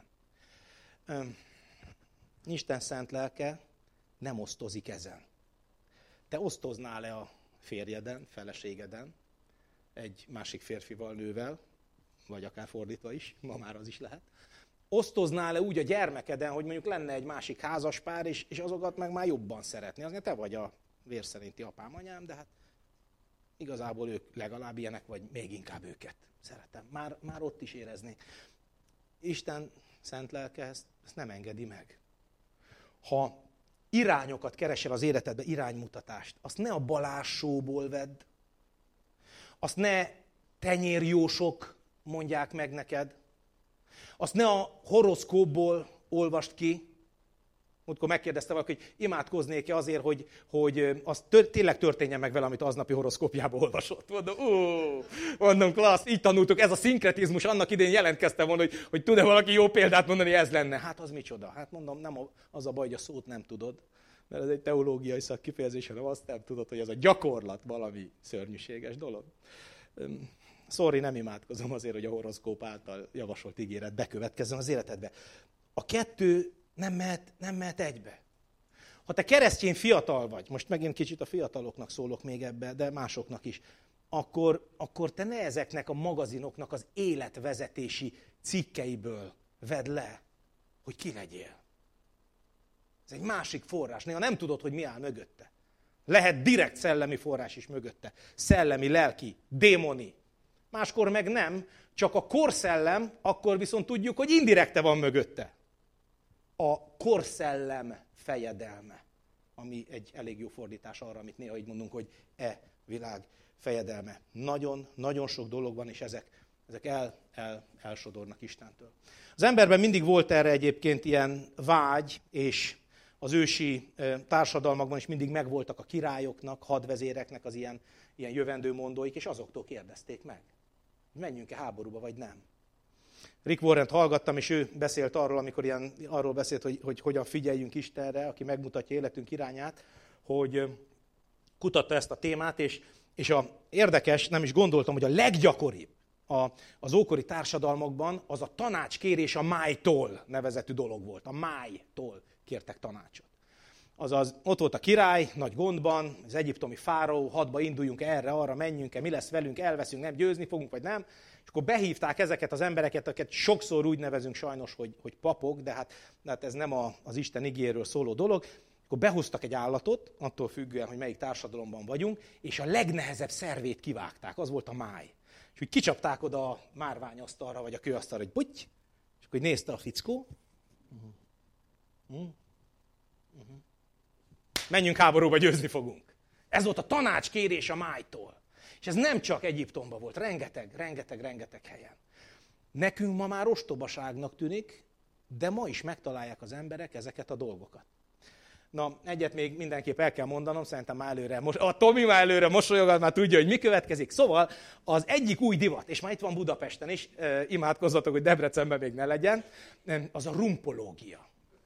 Isten szent lelke nem osztozik ezen. Te osztoznál-e a férjeden, feleségeden, egy másik férfival, nővel, vagy akár fordítva is, ma már az is lehet. Osztoznál-e úgy a gyermekeden, hogy mondjuk lenne egy másik házaspár, és, és azokat meg már jobban szeretni. Azért te vagy a vér szerinti apám, anyám, de hát igazából ők legalább ilyenek, vagy még inkább őket szeretem. Már, már ott is érezni. Isten szent lelke ezt, ezt nem engedi meg. Ha irányokat keresel az életedbe, iránymutatást, azt ne a Balázs show-ból vedd, azt ne tenyérjósok mondják meg neked, azt ne a horoszkópból olvast ki. Múltkor megkérdezte valaki, hogy imádkoznék-e azért, hogy, hogy az tör, tényleg történjen meg vele, amit aznapi horoszkópjából olvasott. Mondom, ó, mondom, klassz, így tanultuk, ez a szinkretizmus, annak idején jelentkeztem volna, hogy, hogy tud-e valaki jó példát mondani, ez lenne. Hát az micsoda? Hát mondom, nem az a baj, hogy a szót nem tudod, mert ez egy teológiai szakkifejezés, hanem azt nem tudod, hogy ez a gyakorlat valami szörnyűséges dolog. Sorry, nem imádkozom azért, hogy a horoszkóp által javasolt ígéret bekövetkezzen az életedbe. A kettő nem mehet, nem mehet egybe. Ha te keresztény fiatal vagy, most megint kicsit a fiataloknak szólok még ebbe, de másoknak is, akkor, akkor te ne ezeknek a magazinoknak az életvezetési cikkeiből vedd le, hogy ki legyél. Ez egy másik forrás. Néha nem tudod, hogy mi áll mögötte. Lehet direkt szellemi forrás is mögötte. Szellemi, lelki, démoni. Máskor meg nem, csak a korszellem, akkor viszont tudjuk, hogy indirekte van mögötte. A korszellem fejedelme, ami egy elég jó fordítás arra, amit néha így mondunk, hogy e világ fejedelme. Nagyon, nagyon sok dolog van, és ezek, ezek el, el, elsodornak Istentől. Az emberben mindig volt erre egyébként ilyen vágy, és az ősi társadalmakban is mindig megvoltak a királyoknak, hadvezéreknek az ilyen, ilyen jövendőmondóik, és azoktól kérdezték meg, hogy menjünk-e háborúba, vagy nem. Rick Warrent hallgattam, és ő beszélt arról, amikor ilyen, arról beszélt, hogy, hogy hogyan figyeljünk Istenre, aki megmutatja életünk irányát, hogy kutatta ezt a témát, és, és a, érdekes, nem is gondoltam, hogy a leggyakoribb a, az ókori társadalmakban az a tanácskérés a májtól nevezetű dolog volt. A májtól kértek tanácsot. Azaz, ott volt a király, nagy gondban, az egyiptomi fáraó, hadba induljunk erre, arra menjünk-e, mi lesz velünk, elveszünk, nem győzni fogunk, vagy nem. És akkor behívták ezeket az embereket, akiket sokszor úgy nevezünk sajnos, hogy, hogy papok, de hát, de hát ez nem a, az Isten igéről szóló dolog. Akkor behoztak egy állatot, attól függően, hogy melyik társadalomban vagyunk, és a legnehezebb szervét kivágták, az volt a máj. És úgy kicsapták oda a márványasztalra, vagy a kőasztalra, hogy butty, és akkor nézte a fickó. Uh-huh. Uh-huh. Uh-huh. Menjünk háborúba, győzni fogunk. Ez volt a tanácskérés a májtól. És ez nem csak Egyiptomban volt, rengeteg, rengeteg, rengeteg helyen. Nekünk ma már ostobaságnak tűnik, de ma is megtalálják az emberek ezeket a dolgokat. Na, egyet még mindenképp el kell mondanom, szerintem már előre, most, a Tomi már előre mosolyogat, már tudja, hogy mi következik. Szóval az egyik új divat, és már itt van Budapesten is, eh, imádkozzatok, hogy Debrecenben még ne legyen, az a rumpológia.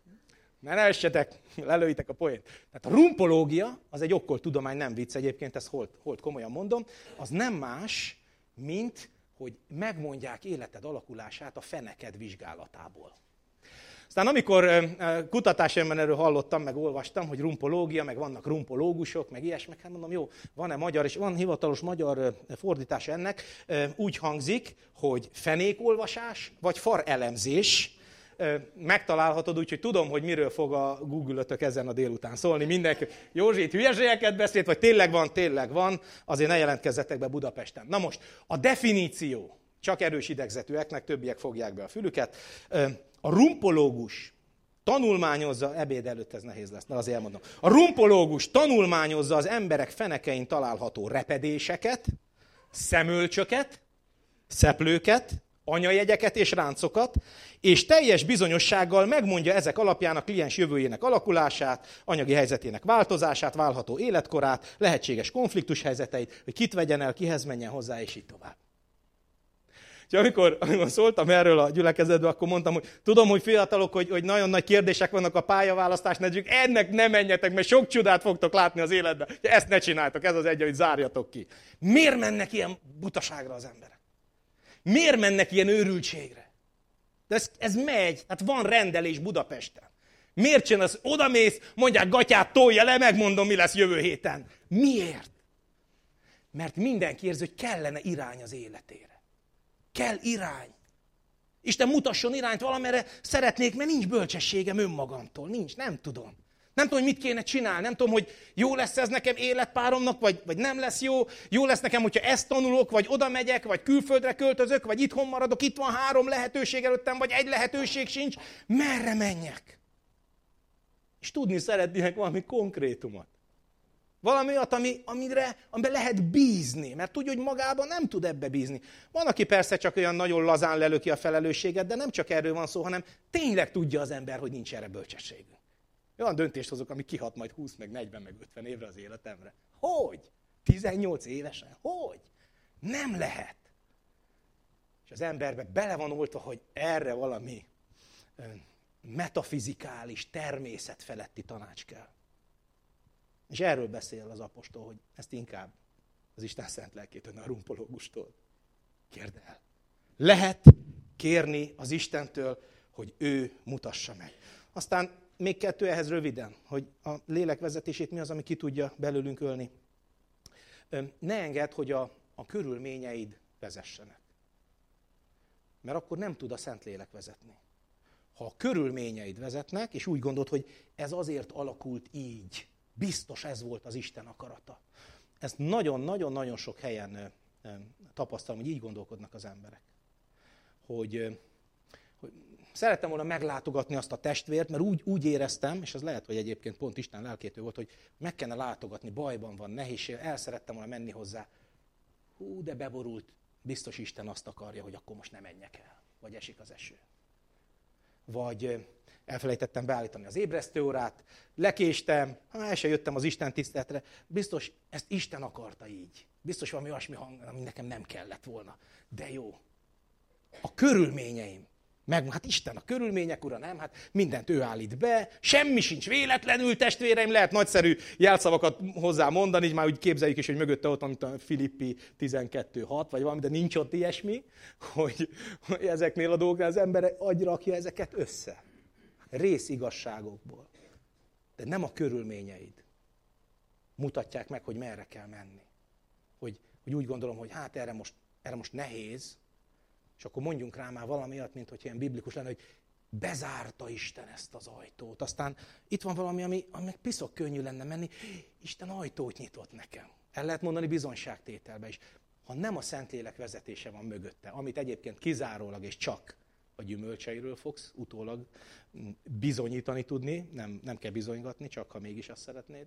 Mert ne essetek, lelőitek a poént. Tehát a rumpológia, az egy okkolt tudomány, nem vicc egyébként, ezt holt, holt komolyan mondom, az nem más, mint hogy megmondják életed alakulását a feneked vizsgálatából. Aztán amikor kutatásomban erről hallottam, meg olvastam, hogy rumpológia, meg vannak rumpológusok, meg ilyesmi, hát mondom, jó, van-e magyar, és van hivatalos magyar fordítás ennek, úgy hangzik, hogy fenékolvasás, vagy farelemzés, megtalálhatod, úgyhogy tudom, hogy miről fog a Google-ötök ezen a délután szólni. Mindenki, Józsi, itt hülyeségeket beszélt, vagy tényleg van, tényleg van, azért ne jelentkezzetek be Budapesten. Na most, a definíció, csak erős idegzetűeknek, többiek fogják be a fülüket. A rumpológus tanulmányozza, ebéd előtt ez nehéz lesz, de azért elmondom. A rumpológus tanulmányozza az emberek fenekein található repedéseket, szemölcsöket, szeplőket, anyajegyeket és ráncokat, és teljes bizonyossággal megmondja ezek alapján a kliens jövőjének alakulását, anyagi helyzetének változását, válható életkorát, lehetséges konfliktus helyzeteit, hogy kit vegyen el, kihez menjen hozzá, és így tovább. És amikor, amikor szóltam erről a gyülekezetbe, akkor mondtam, hogy tudom, hogy fiatalok, hogy, hogy nagyon nagy kérdések vannak a pályaválasztásnál, de ennek ne menjetek, mert sok csodát fogtok látni az életben. Ezt ne csináltok, ez az egy, hogy zárjatok ki. Miért mennek ilyen butaságra az emberek? Miért mennek ilyen őrültségre? De ez, ez megy, hát van rendelés Budapesten. Miért csinálsz? Odamész, mondják, gatyát tolja le, megmondom, mi lesz jövő héten. Miért? Mert mindenki érzi, hogy kellene irány az életére. Kell irány. Isten mutasson irányt valamire, szeretnék, mert nincs bölcsességem önmagamtól. Nincs, nem tudom. Nem tudom, hogy mit kéne csinálni, nem tudom, hogy jó lesz ez nekem életpáromnak, vagy, vagy nem lesz jó. Jó lesz nekem, hogyha ezt tanulok, vagy oda megyek, vagy külföldre költözök, vagy itthon maradok, itt van három lehetőség előttem, vagy egy lehetőség sincs. Merre menjek? És tudni szeretnének valami konkrétumot. Valami olyat, ami, amire, amiben lehet bízni, mert tudja, hogy magában nem tud ebbe bízni. Van, aki persze csak olyan nagyon lazán lelöki a felelősséget, de nem csak erről van szó, hanem tényleg tudja az ember, hogy nincs erre bölcsességünk. Olyan döntést hozok, ami kihat majd húsz, meg negyven, meg ötven évre az életemre. Hogy? tizennyolc évesen? Hogy? Nem lehet. És az emberbe bele van oltva, hogy erre valami metafizikális, természetfeletti tanács kell. És erről beszél az apostol, hogy ezt inkább az Isten szent lelkétől, a rumpológustól kérd el. Lehet kérni az Istentől, hogy ő mutassa meg. Aztán még kettő ehhez röviden, hogy a lélek vezetését mi az, ami ki tudja belőlünk ölni. Ne engedd, hogy a, a körülményeid vezessenek. Mert akkor nem tud a Szentlélek vezetni. Ha a körülményeid vezetnek, és úgy gondolod, hogy ez azért alakult így, biztos ez volt az Isten akarata. Ezt nagyon-nagyon-nagyon sok helyen tapasztalom, hogy így gondolkodnak az emberek. Hogy, hogy szerettem volna meglátogatni azt a testvért, mert úgy, úgy éreztem, és az lehet, hogy egyébként pont Isten lelkétől volt, hogy meg kellene látogatni, bajban van, nehézség, el szerettem volna menni hozzá. Hú, de beborult, biztos Isten azt akarja, hogy akkor most ne menjek el, vagy esik az eső. Vagy elfelejtettem beállítani az ébresztőórát, lekéstem, ha el sem jöttem az Isten tiszteletre, biztos ezt Isten akarta így. Biztos valami olyasmi hang, ami nekem nem kellett volna. De jó. A körülményeim. Meg, hát Isten a körülmények ura, nem? Hát mindent ő állít be, semmi sincs véletlenül, testvéreim, lehet nagyszerű jelszavakat hozzá mondani, így már úgy képzeljük is, hogy mögötte ott van, mint a Filippi tizenkettő hat, vagy valami, de nincs ott ilyesmi, hogy, hogy ezeknél a dolgoknál az ember agyrakja ezeket össze. Részigazságokból. De nem a körülményeid mutatják meg, hogy merre kell menni. Hogy, hogy úgy gondolom, hogy hát erre most, erre most nehéz, és akkor mondjunk rá már valami olyat, mint hogy ilyen biblikus lenne, hogy bezárta Isten ezt az ajtót. Aztán itt van valami, ami, ami meg piszok könnyű lenne menni. Isten ajtót nyitott nekem. El lehet mondani bizonyságtételbe is. Ha nem a Szentlélek vezetése van mögötte, amit egyébként kizárólag és csak a gyümölcseiről fogsz utólag bizonyítani tudni, nem, nem kell bizonygatni, csak ha mégis azt szeretnéd.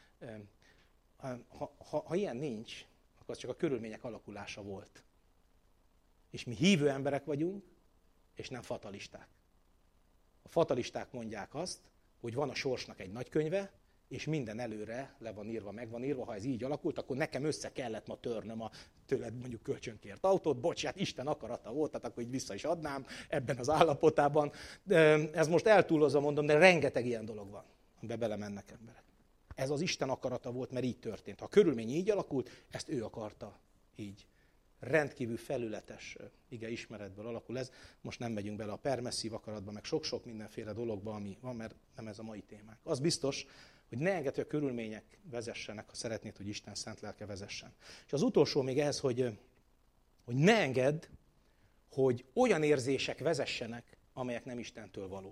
Ha, ha, ha ilyen nincs, akkor az csak a körülmények alakulása volt. És mi hívő emberek vagyunk, és nem fatalisták. A fatalisták mondják azt, hogy van a sorsnak egy nagykönyve, és minden előre le van írva, meg van írva, ha ez így alakult, akkor nekem össze kellett ma törnöm a tőled mondjuk kölcsönkért autót, bocs, hát Isten akarata volt, tehát akkor így vissza is adnám ebben az állapotában. De ez most eltúlozva mondom, de rengeteg ilyen dolog van, amiben belemennek emberek. Ez az Isten akarata volt, mert így történt. Ha a körülmény így alakult, ezt ő akarta így. Rendkívül felületes ige ismeretből alakul ez. Most nem megyünk bele a permesszív akaratba, meg sok-sok mindenféle dologba, ami van, mert nem ez a mai témák. Az biztos, hogy ne engedj, hogy a körülmények vezessenek, ha szeretnéd, hogy Isten szent lelke vezessen. És az utolsó még ez, hogy, hogy ne engedd, hogy olyan érzések vezessenek, amelyek nem Istentől valók.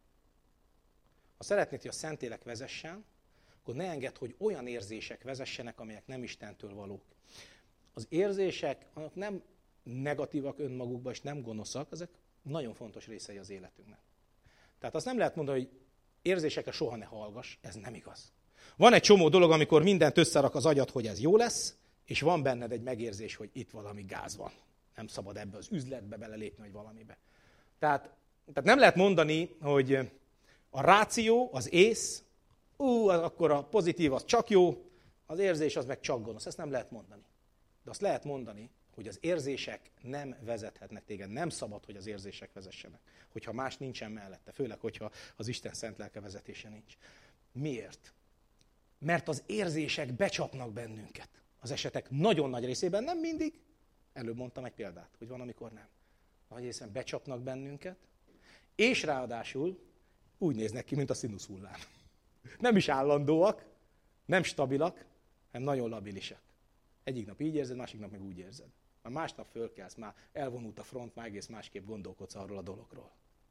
Ha szeretnéd, hogy a Szentlélek vezessen, akkor ne engedd, hogy olyan érzések vezessenek, amelyek nem Istentől valók. Az érzések azok nem negatívak önmagukban, és nem gonoszak, ezek nagyon fontos részei az életünknek. Tehát azt nem lehet mondani, hogy érzésekre soha ne hallgass, ez nem igaz. Van egy csomó dolog, amikor mindent összerak az agyad, hogy ez jó lesz, és van benned egy megérzés, hogy itt valami gáz van. Nem szabad ebbe az üzletbe belelépni, vagy valamibe. Tehát, tehát nem lehet mondani, hogy a ráció, az ész, ú, akkor a pozitív az csak jó, az érzés az meg csak gonosz. Ezt nem lehet mondani. De azt lehet mondani, hogy az érzések nem vezethetnek téged. Nem szabad, hogy az érzések vezessenek. Hogyha más nincsen mellette. Főleg, hogyha az Isten szent lelke vezetése nincs. Miért? Mert az érzések becsapnak bennünket. Az esetek nagyon nagy részében, nem mindig. Előbb mondtam egy példát, hogy van, amikor nem. Nagy részben becsapnak bennünket, és ráadásul úgy néznek ki, mint a színuszhullám. Nem is állandóak, nem stabilak, hanem nagyon labilisak. Egyik nap így érzed, másik nap meg úgy érzed. Már másnap fölkelsz, már elvonult a front, már egész másképp gondolkodsz arról a dologról.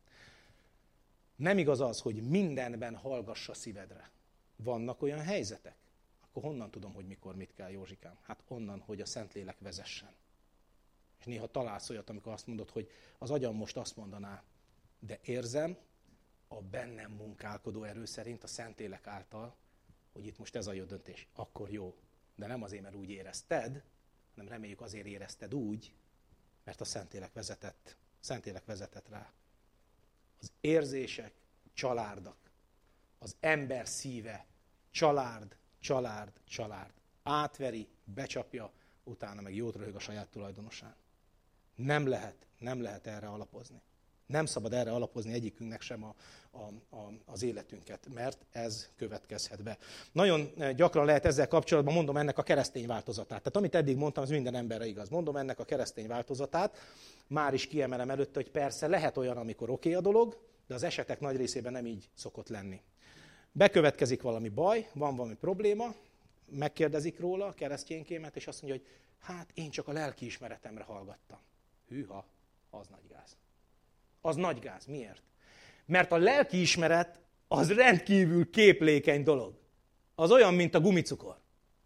Nem igaz az, hogy mindenben hallgass a szívedre. Vannak olyan helyzetek? Akkor honnan tudom, hogy mikor mit kell, Józsikám? Hát onnan, hogy a Szentlélek vezessen. És néha találsz olyat, amikor azt mondod, hogy az agyam most azt mondaná, de érzem a bennem munkálkodó erő szerint, a Szentlélek által, hogy itt most ez a jó döntés. Akkor jó. De nem azért, mert úgy érezted, hanem reméljük azért érezted úgy, mert a Szentlélek vezetett, Szentlélek vezetett rá. Az érzések csalárdak. Az ember szíve csalárd, csalárd, csalárd. Átveri, becsapja, utána meg jót röhög a saját tulajdonosán. Nem lehet, nem lehet erre alapozni. Nem szabad erre alapozni egyikünknek sem a, a, a, az életünket, mert ez következhet be. Nagyon gyakran lehet ezzel kapcsolatban, mondom ennek a keresztény változatát. Tehát amit eddig mondtam, az minden emberre igaz. Mondom ennek a keresztény változatát, már is kiemelem előtte, hogy persze lehet olyan, amikor oké okay a dolog, de az esetek nagy részében nem így szokott lenni. Bekövetkezik valami baj, van valami probléma, megkérdezik róla a kereszténykémet, és azt mondja, hogy hát én csak a lelkiismeretemre hallgattam. Hűha, az nagy gáz. Az nagy gáz. Miért? Mert a lelkiismeret az rendkívül képlékeny dolog. Az olyan, mint a gumicukor.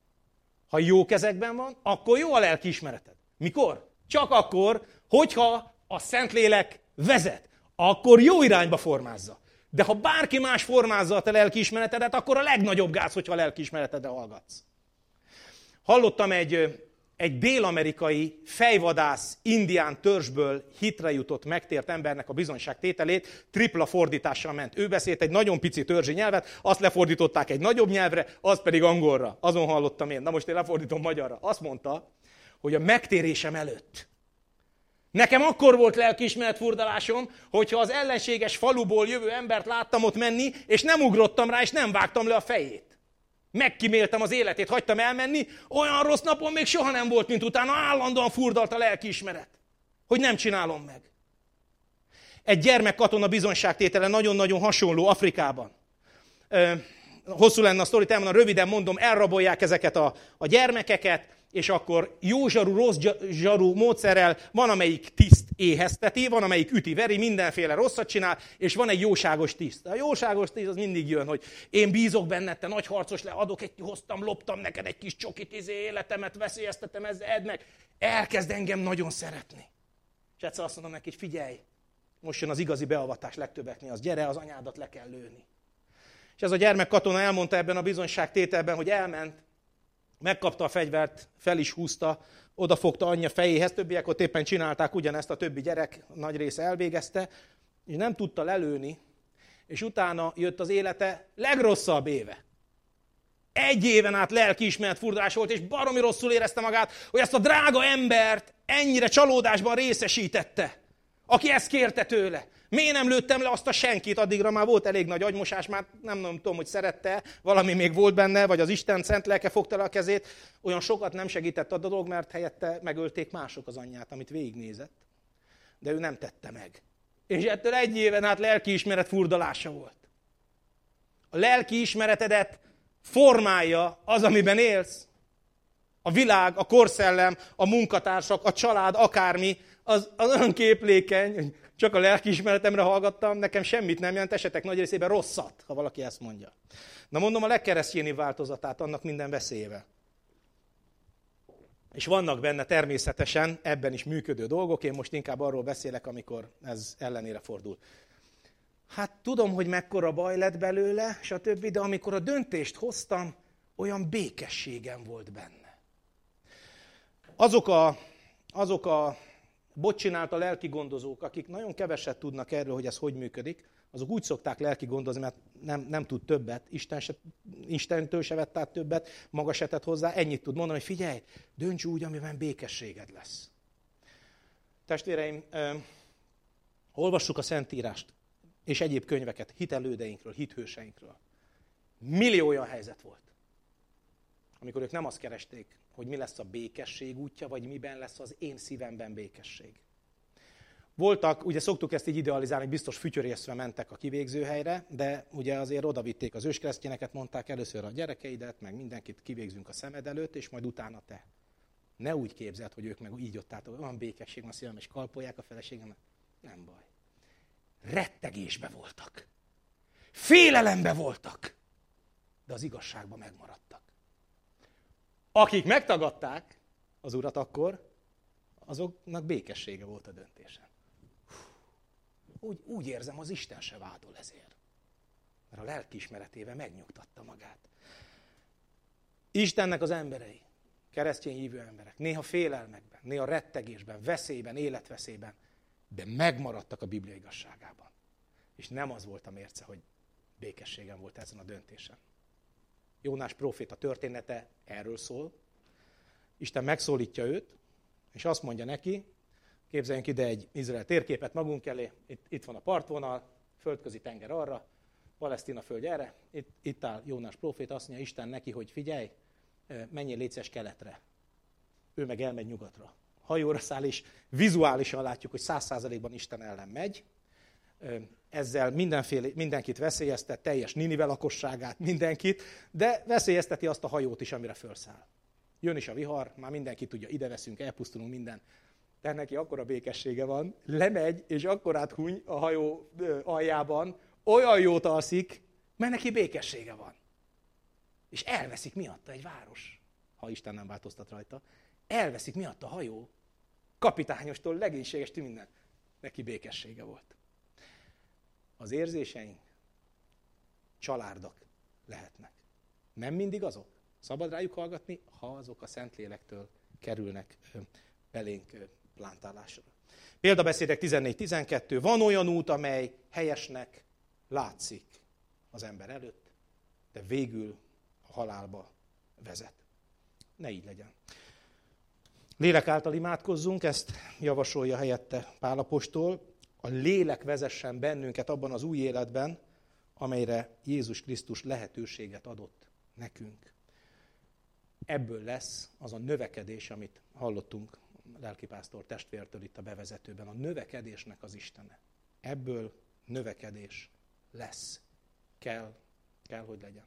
Ha jó kezekben van, akkor jó a lelkiismereted. Mikor? Csak akkor, hogyha a Szentlélek vezet. Akkor jó irányba formázza. De ha bárki más formázza a te lelkiismeretedet, akkor a legnagyobb gáz, hogyha a lelkiismeretedre hallgatsz. Hallottam egy, egy dél-amerikai fejvadász indián törzsből hitre jutott, megtért embernek a bizonyságtételét, tripla fordítással ment. Ő beszélt egy nagyon pici törzsi nyelvet, azt lefordították egy nagyobb nyelvre, az pedig angolra. Azon hallottam én. Na most én lefordítom magyarra. Azt mondta, hogy a megtérésem előtt nekem akkor volt lelkiismeretfurdalásom, hogyha az ellenséges faluból jövő embert láttam ott menni, és nem ugrottam rá, és nem vágtam le a fejét. Megkíméltem az életét, hagytam elmenni, olyan rossz napon még soha nem volt, mint utána, állandóan furdalt a lelkiismeret, hogy nem csinálom meg. Egy gyermekkatona bizonyságtétele nagyon-nagyon hasonló Afrikában. Hosszú lenne a sztorit, elmondom, röviden mondom, elrabolják ezeket a, a gyermekeket, és akkor jó zsarú, rossz zsarú módszerrel van, amelyik tiszt éhezteti, van, amelyik üti-veri, mindenféle rosszat csinál, és van egy jóságos tiszt. A jóságos tiszt az mindig jön, hogy én bízok benned, te nagy harcos le, adok egy, hoztam, loptam neked egy kis csokit, izé, életemet veszélyeztetem, ezzel edd meg. Elkezd engem nagyon szeretni. És egyszer azt mondom neki, hogy figyelj, most jön az igazi beavatás legtöbbeknél, az gyere, az anyádat le kell lőni. És ez a gyermekkatona elmondta ebben a bizonyságtételben, hogy elment, megkapta a fegyvert, fel is húzta, odafogta anyja fejéhez, többiek ott éppen csinálták ugyanezt, a többi gyerek nagy része elvégezte, és nem tudta lelőni, és utána jött az élete legrosszabb éve. Egy éven át lelkiismeret furdalás volt, és baromi rosszul érezte magát, hogy ezt a drága embert ennyire csalódásban részesítette, aki ezt kérte tőle. Miért nem lőttem le azt a senkit? Addigra már volt elég nagy agymosás, már nem, nem tudom, hogy szerette, valami még volt benne, vagy az Isten szent lelke fogta le a kezét. Olyan sokat nem segített a dolog, mert helyette megölték mások az anyját, amit végignézett. De ő nem tette meg. És ettől egy éven át lelkiismeret furdalása volt. A lelkiismeretedet formálja az, amiben élsz. A világ, a korszellem, a munkatársak, a család, akármi, az, az olyan képlékeny, hogy csak a lelkiismeretemre hallgattam, nekem semmit nem jelent, esetek nagy részében rosszat, ha valaki ezt mondja. Na mondom a legkeresztjénibb változatát annak minden veszélyével. És vannak benne természetesen ebben is működő dolgok, én most inkább arról beszélek, amikor ez ellenére fordul. Hát tudom, hogy mekkora baj lett belőle, stb., de amikor a döntést hoztam, olyan békességem volt benne. Azok a, azok a botcsinált a lelki gondozók, akik nagyon keveset tudnak erről, hogy ez hogy működik, azok úgy szokták lelki gondozni, mert nem, nem tud többet, Isten se, Istentől se vett át többet, maga se tett hozzá, ennyit tud mondani, hogy figyelj, dönts úgy, amiben békességed lesz. Testvéreim, eh, olvassuk a Szentírást és egyéb könyveket hitelődeinkről, hithőseinkről. Millió olyan helyzet volt, amikor ők nem azt keresték, hogy mi lesz a békesség útja, vagy miben lesz az én szívemben békesség. Voltak, ugye szoktuk ezt így idealizálni, biztos fütyörészve mentek a kivégzőhelyre, de ugye azért odavitték az őskeresztényeket, mondták először a gyerekeidet, meg mindenkit kivégzünk a szemed előtt, és majd utána te. Ne úgy képzeld, hogy ők meg így ott álltak, olyan békesség van a szívem, és kalpolják a feleségemet. Nem baj. Rettegésbe voltak. Félelembe voltak. De az igazságban megmaradtak. Akik megtagadták az Urat akkor, azoknak békessége volt a döntésen. Úgy, úgy érzem, az Isten se vádol ezért. Mert a lelkiismeretével megnyugtatta magát. Istennek az emberei, keresztény hívő emberek, néha félelmekben, néha rettegésben, veszélyben, életveszélyben, de megmaradtak a Biblia igazságában. És nem az volt a mérce, hogy békességem volt ezen a döntésen. Jónás próféta története erről szól. Isten megszólítja őt, és azt mondja neki, képzeljünk ide egy Izrael térképet magunk elé, itt, itt van a partvonal, földközi tenger arra, Palesztina föld erre, itt, itt áll Jónás próféta, azt mondja Isten neki, hogy figyelj, menjél létszes keletre. Ő meg elmegy nyugatra. Hajóra száll, és vizuálisan látjuk, hogy száz százalékban Isten ellen megy. Ezzel mindenféle, mindenkit veszélyeztet, teljes Ninive lakosságát, mindenkit, de veszélyezteti azt a hajót is, amire felszáll. Jön is a vihar, már mindenki tudja, ide veszünk, elpusztulunk, minden. De neki akkora békessége van, lemegy, és akkorát huny a hajó aljában, olyan jót alszik, mert neki békessége van. És elveszik miatta egy város, ha Isten nem változtat rajta. Elveszik miatta a hajó, kapitányostól, legénységestől minden. Neki békessége volt. Az érzéseink csalárdak lehetnek. Nem mindig azok. Szabad rájuk hallgatni, ha azok a Szentlélektől kerülnek belénk plántálásra. Példabeszédek tizennégy tizenkettő. Van olyan út, amely helyesnek látszik az ember előtt, de végül a halálba vezet. Ne így legyen. Lélek által imádkozzunk, ezt javasolja helyette Pál apostol. A lélek vezessen bennünket abban az új életben, amelyre Jézus Krisztus lehetőséget adott nekünk. Ebből lesz az a növekedés, amit hallottunk lelkipásztor testvértől itt a bevezetőben. A növekedésnek az Istene. Ebből növekedés lesz. Kell, kell, hogy legyen.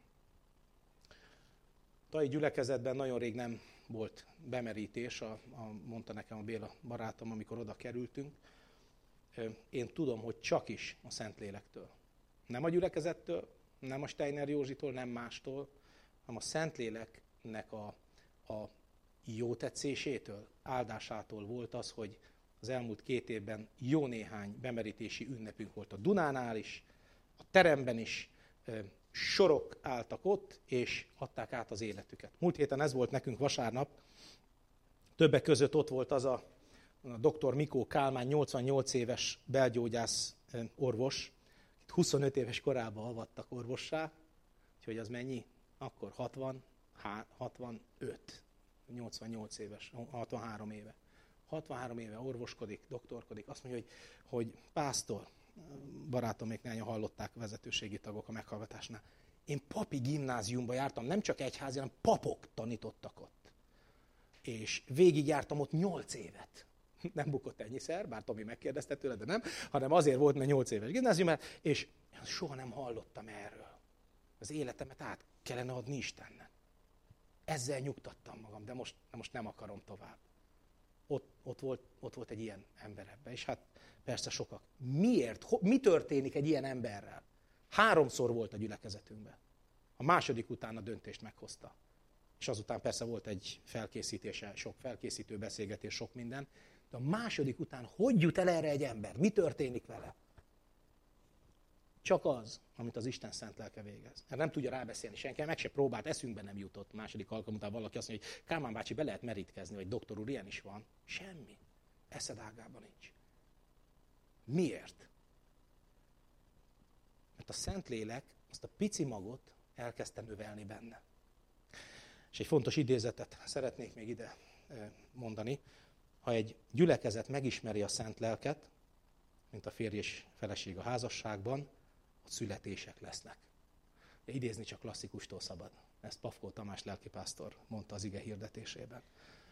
A tai gyülekezetben nagyon rég nem volt bemerítés, a, a, mondta nekem a Béla barátom, amikor oda kerültünk. Én tudom, hogy csak is a Szentlélektől. Nem a gyülekezettől, nem a Steiner Józsitól, nem mástól, hanem a Szentléleknek a, a jótetszésétől, áldásától volt az, hogy az elmúlt két évben jó néhány bemerítési ünnepünk volt a Dunánál is, a teremben is, sorok álltak ott, és adták át az életüket. Múlt héten ez volt nekünk vasárnap, többek között ott volt az a, a doktor Mikó Kálmán, nyolcvannyolc éves belgyógyász orvos, huszonöt éves korában avattak orvossá, úgyhogy az mennyi? Akkor hatvan, hatvanöt, nyolcvannyolc éves, hatvanhárom éve. hatvanhárom éve orvoskodik, doktorkodik, azt mondja, hogy, hogy pásztor, barátom, még néhányan hallották, vezetőségi tagok a meghallgatásnál. Én papi gimnáziumba jártam, nem csak egyházi, hanem papok tanítottak ott. És végigjártam ott nyolc évet. Nem bukott ennyiszer, bár Tomi megkérdezte tőle, de nem, hanem azért volt, mert nyolc éves gimnázium, és soha nem hallottam erről. Az életemet át kellene adni Istennek. Ezzel nyugtattam magam, de most, de most nem akarom tovább. ott, ott, volt, ott volt egy ilyen ember ebben. És hát persze sokak. Miért? Mi történik egy ilyen emberrel? Háromszor volt a gyülekezetünkben. A második után a döntést meghozta. És azután persze volt egy felkészítése, sok felkészítő beszélgetés, sok minden. De a második után hogy jut el erre egy ember? Mi történik vele? Csak az, amit az Isten szent lelke végez. Mert nem tudja rábeszélni senki, meg se próbált, eszünkbe nem jutott. Második alkalom után valaki azt mondja, hogy Kálmán bácsi, be lehet merítkezni, vagy doktor úr, ilyen is van. Semmi. Eszed ágában nincs. Miért? Mert a Szentlélek azt a pici magot elkezdte növelni benne. És egy fontos idézetet szeretnék még ide mondani. Ha egy gyülekezet megismeri a szent lelket, mint a férj és feleség a házasságban, ott születések lesznek. De idézni csak klasszikustól szabad. Ezt Pafkó Tamás lelkipásztor mondta az ige hirdetésében.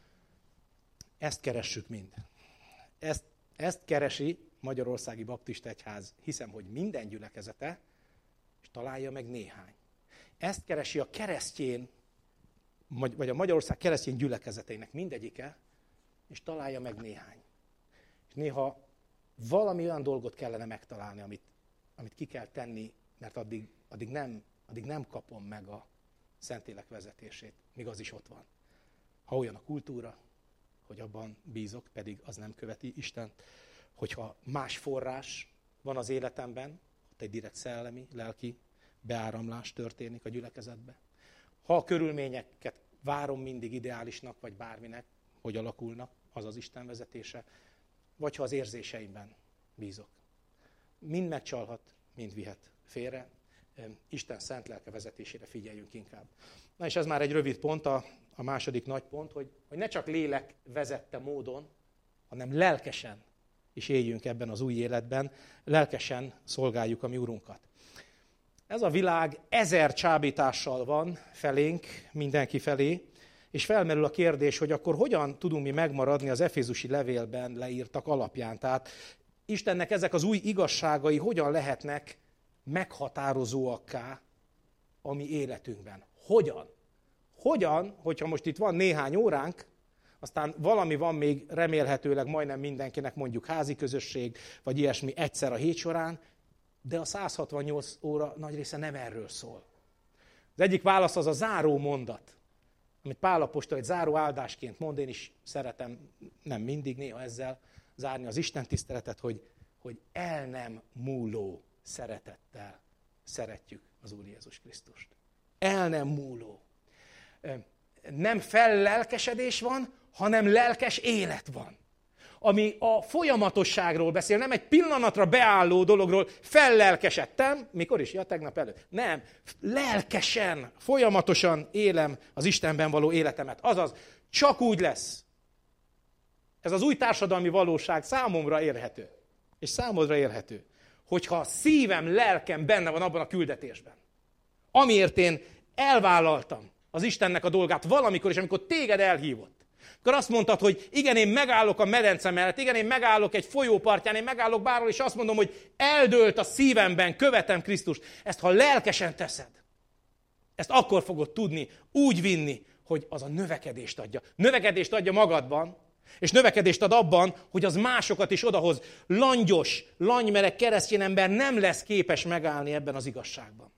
Ezt keressük mind. Ezt, ezt keresi Magyarországi Baptista Egyház, hiszem, hogy minden gyülekezete, és találja meg néhány. Ezt keresi a keresztjén, vagy a Magyarország keresztény gyülekezeteinek mindegyike, és találja meg néhány. És néha valami olyan dolgot kellene megtalálni, amit, amit ki kell tenni, mert addig, addig, nem, addig nem kapom meg a Szentlélek vezetését, míg az is ott van. Ha olyan a kultúra, hogy abban bízok, pedig az nem követi Istent, hogyha más forrás van az életemben, ott egy direkt szellemi, lelki beáramlás történik a gyülekezetbe. Ha a körülményeket várom mindig ideálisnak, vagy bárminek, hogy alakulnak, az az Isten vezetése, vagy ha az érzéseimben bízok. Mind megcsalhat, mind vihet félre. Isten szent lelke vezetésére figyeljünk inkább. Na és ez már egy rövid pont, a, a második nagy pont, hogy, hogy ne csak lélek vezette módon, hanem lelkesen is éljünk ebben az új életben, lelkesen szolgáljuk a mi Urunkat. Ez a világ ezer csábítással van felénk, mindenki felé, és felmerül a kérdés, hogy akkor hogyan tudunk mi megmaradni az efézusi levélben leírtak alapján. Tehát Istennek ezek az új igazságai hogyan lehetnek meghatározóakká a mi életünkben. Hogyan? Hogyan, hogyha most itt van néhány óránk, aztán valami van még remélhetőleg majdnem mindenkinek, mondjuk házi közösség, vagy ilyesmi egyszer a hét során, de a száz hatvannyolc óra nagy része nem erről szól. Az egyik válasz az a záró mondat, amit Pál apostol egy záró áldásként mond, én is szeretem, nem mindig, néha ezzel zárni az Isten tiszteletet, hogy, hogy el nem múló szeretettel szeretjük az Úr Jézus Krisztust. El nem múló. Nem fellelkesedés van, hanem lelkes élet van. Ami a folyamatosságról beszél, nem egy pillanatra beálló dologról, fellelkesedtem, mikor is? Ja, tegnap előtt. Nem, lelkesen, folyamatosan élem az Istenben való életemet. Azaz, csak úgy lesz. Ez az új társadalmi valóság számomra érhető. És számodra érhető. Hogyha a szívem, lelkem benne van abban a küldetésben. Amiért én elvállaltam az Istennek a dolgát valamikor, és amikor téged elhívott. Akkor azt mondtad, hogy igen, én megállok a medence mellett, igen, én megállok egy folyópartján, én megállok bárhol, és azt mondom, hogy eldőlt a szívemben, követem Krisztust. Ezt ha lelkesen teszed, ezt akkor fogod tudni úgy vinni, hogy az a növekedést adja. Növekedést adja magadban, és növekedést ad abban, hogy az másokat is odahoz. Langyos, langymereg keresztény ember nem lesz képes megállni ebben az igazságban.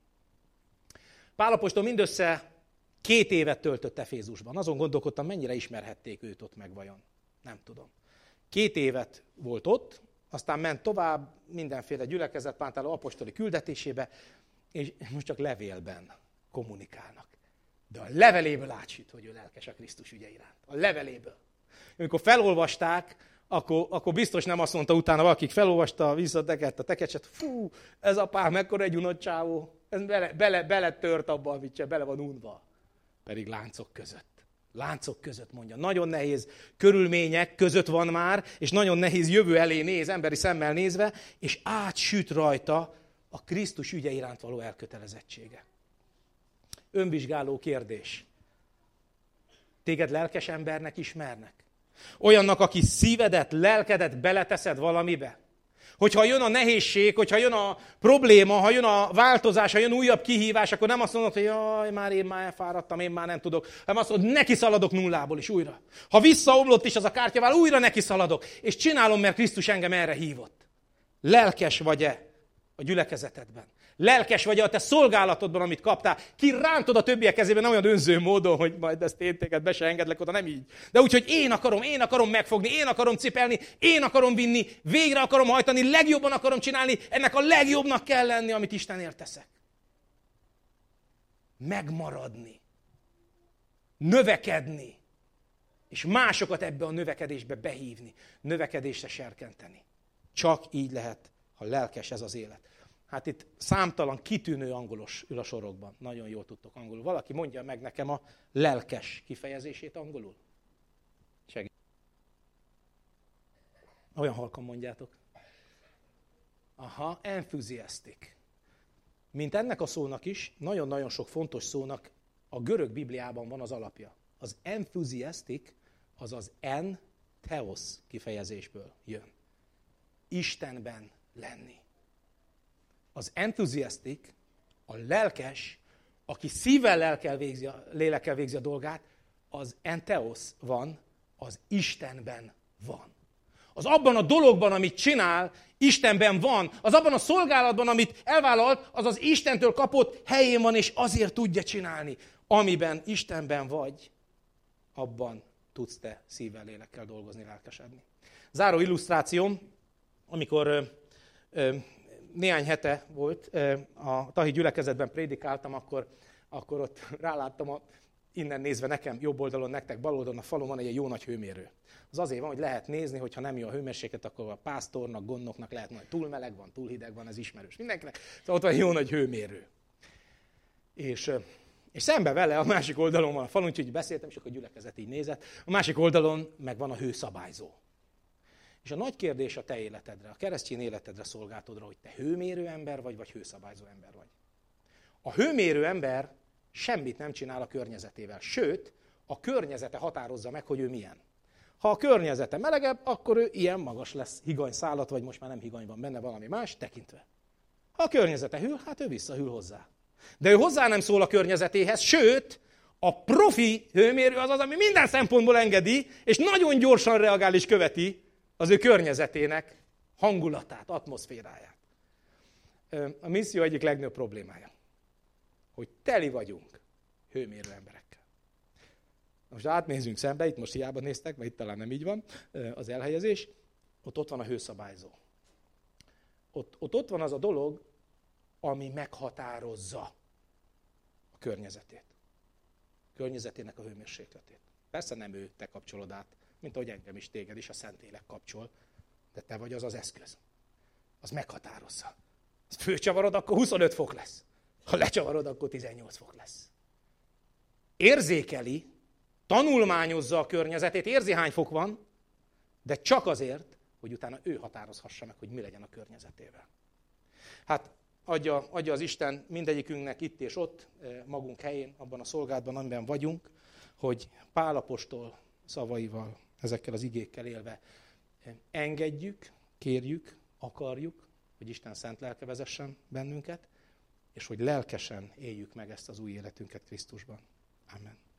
Pál apostol mindössze két évet töltött Efézusban. Azon gondolkodtam, mennyire ismerhették őt ott meg vajon. Nem tudom. Két évet volt ott, aztán ment tovább mindenféle gyülekezet pántáló apostoli küldetésébe, és most csak levélben kommunikálnak. De a leveléből átsüt, hogy ő lelkes a Krisztus ügye iránt. A leveléből. Amikor felolvasták, akkor, akkor biztos nem azt mondta utána valakik, felolvasta, visszatekett a tekecset, fú, ez a Pál mekkora egy unott csávó, ez bele, bele, bele tört abba, amit se, bele van unva. Pedig láncok között. Láncok között mondja. Nagyon nehéz körülmények között van már, és nagyon nehéz jövő elé néz, emberi szemmel nézve, és átsüt rajta a Krisztus ügye iránt való elkötelezettsége. Önvizsgáló kérdés. Téged lelkes embernek ismernek? Olyannak, aki szívedet, lelkedet beleteszed valamibe? Hogyha jön a nehézség, hogyha jön a probléma, ha jön a változás, ha jön újabb kihívás, akkor nem azt mondod, hogy jaj, már én már elfáradtam, én már nem tudok, hanem azt mondod, neki szaladok nullából is újra. Ha visszaomlott is az a kártyavál, újra neki szaladok. És csinálom, mert Krisztus engem erre hívott. Lelkes vagy-e a gyülekezetedben? Lelkes vagy a te szolgálatodban, amit kaptál. Kirántod a többiek kezében, nem olyan önző módon, hogy majd ezt én téged be se engedlek oda, nem így. De úgy, hogy én akarom, én akarom megfogni, én akarom cipelni, én akarom vinni, végre akarom hajtani, legjobban akarom csinálni, ennek a legjobbnak kell lenni, amit Istenért teszek. Megmaradni. Növekedni. És másokat ebbe a növekedésbe behívni. Növekedésre serkenteni. Csak így lehet, ha lelkes ez az élet. Hát itt számtalan kitűnő angolos ül a sorokban. Nagyon jól tudtok angolul. Valaki mondja meg nekem a lelkes kifejezését angolul. Segít. Olyan halkan mondjátok. Aha, enthusiastic. Mint ennek a szónak is, nagyon-nagyon sok fontos szónak a görög Bibliában van az alapja. Az enthusiastic, az az en theos kifejezésből jön. Istenben lenni. Az enthusiastic, a lelkes, aki szívvel, lelkel végzi, lélekkel végzi a dolgát, az enteos van, az Istenben van. Az abban a dologban, amit csinál, Istenben van. Az abban a szolgálatban, amit elvállalt, az az Istentől kapott helyén van, és azért tudja csinálni. Amiben Istenben vagy, abban tudsz te szívvel, lélekkel dolgozni, lelkesedni. Záró illusztrációm, amikor ö, ö, néhány hete volt, ö, a tahi gyülekezetben prédikáltam, akkor, akkor ott ráláttam, a, innen nézve nekem jobb oldalon, nektek bal oldalon a falon van egy jó nagy hőmérő. Az azért van, hogy lehet nézni, hogyha nem jó a hőmérséklet, akkor a pásztornak, gondnoknak lehet, hogy túl meleg van, túl hideg van, ez ismerős mindenkinek. Szóval ott van egy jó nagy hőmérő. És, és szembe vele a másik oldalon van a falon, úgyhogy beszéltem, és akkor a gyülekezet így nézett. A másik oldalon meg van a hőszabályzó. És a nagy kérdés a te életedre, a keresztény életedre, szolgáltodra, hogy te hőmérő ember vagy, vagy hőszabályzó ember vagy. A hőmérő ember semmit nem csinál a környezetével. Sőt, a környezete határozza meg, hogy ő milyen. Ha a környezete melegebb, akkor ő ilyen magas lesz, higanyszálat, vagy most már nem higany van benne, valami más tekintve. Ha a környezete hűl, hát ő visszahűl hozzá. De ő hozzá nem szól a környezetéhez, sőt, a profi hőmérő az az, ami minden szempontból engedi, és nagyon gyorsan reagál és követi az ő környezetének hangulatát, atmoszféráját. A misszió egyik legnagyobb problémája, hogy teli vagyunk hőmérő emberekkel. Most átnézünk szembe, itt most hiába néztek, mert itt talán nem így van az elhelyezés, ott ott van a hőszabályzó. Ott, ott, ott van az a dolog, ami meghatározza a környezetét. A környezetének a hőmérsékletét. Persze nem ő, te kapcsolod át, mint ahogy engem is, téged is a Szentlélek kapcsol, de te vagy az az eszköz. Az meghatározza. Ha főcsavarod, akkor huszonöt fok lesz. Ha lecsavarod, akkor tizennyolc fok lesz. Érzékeli, tanulmányozza a környezetét, érzi hány fok van, de csak azért, hogy utána ő határozhassa meg, hogy mi legyen a környezetével. Hát adja, adja az Isten mindegyikünknek itt és ott, magunk helyén, abban a szolgálatban, amiben vagyunk, hogy Pál apostol szavaival, ezekkel az igékkel élve engedjük, kérjük, akarjuk, hogy Isten szent lelke vezessen bennünket, és hogy lelkesen éljük meg ezt az új életünket Krisztusban. Amen.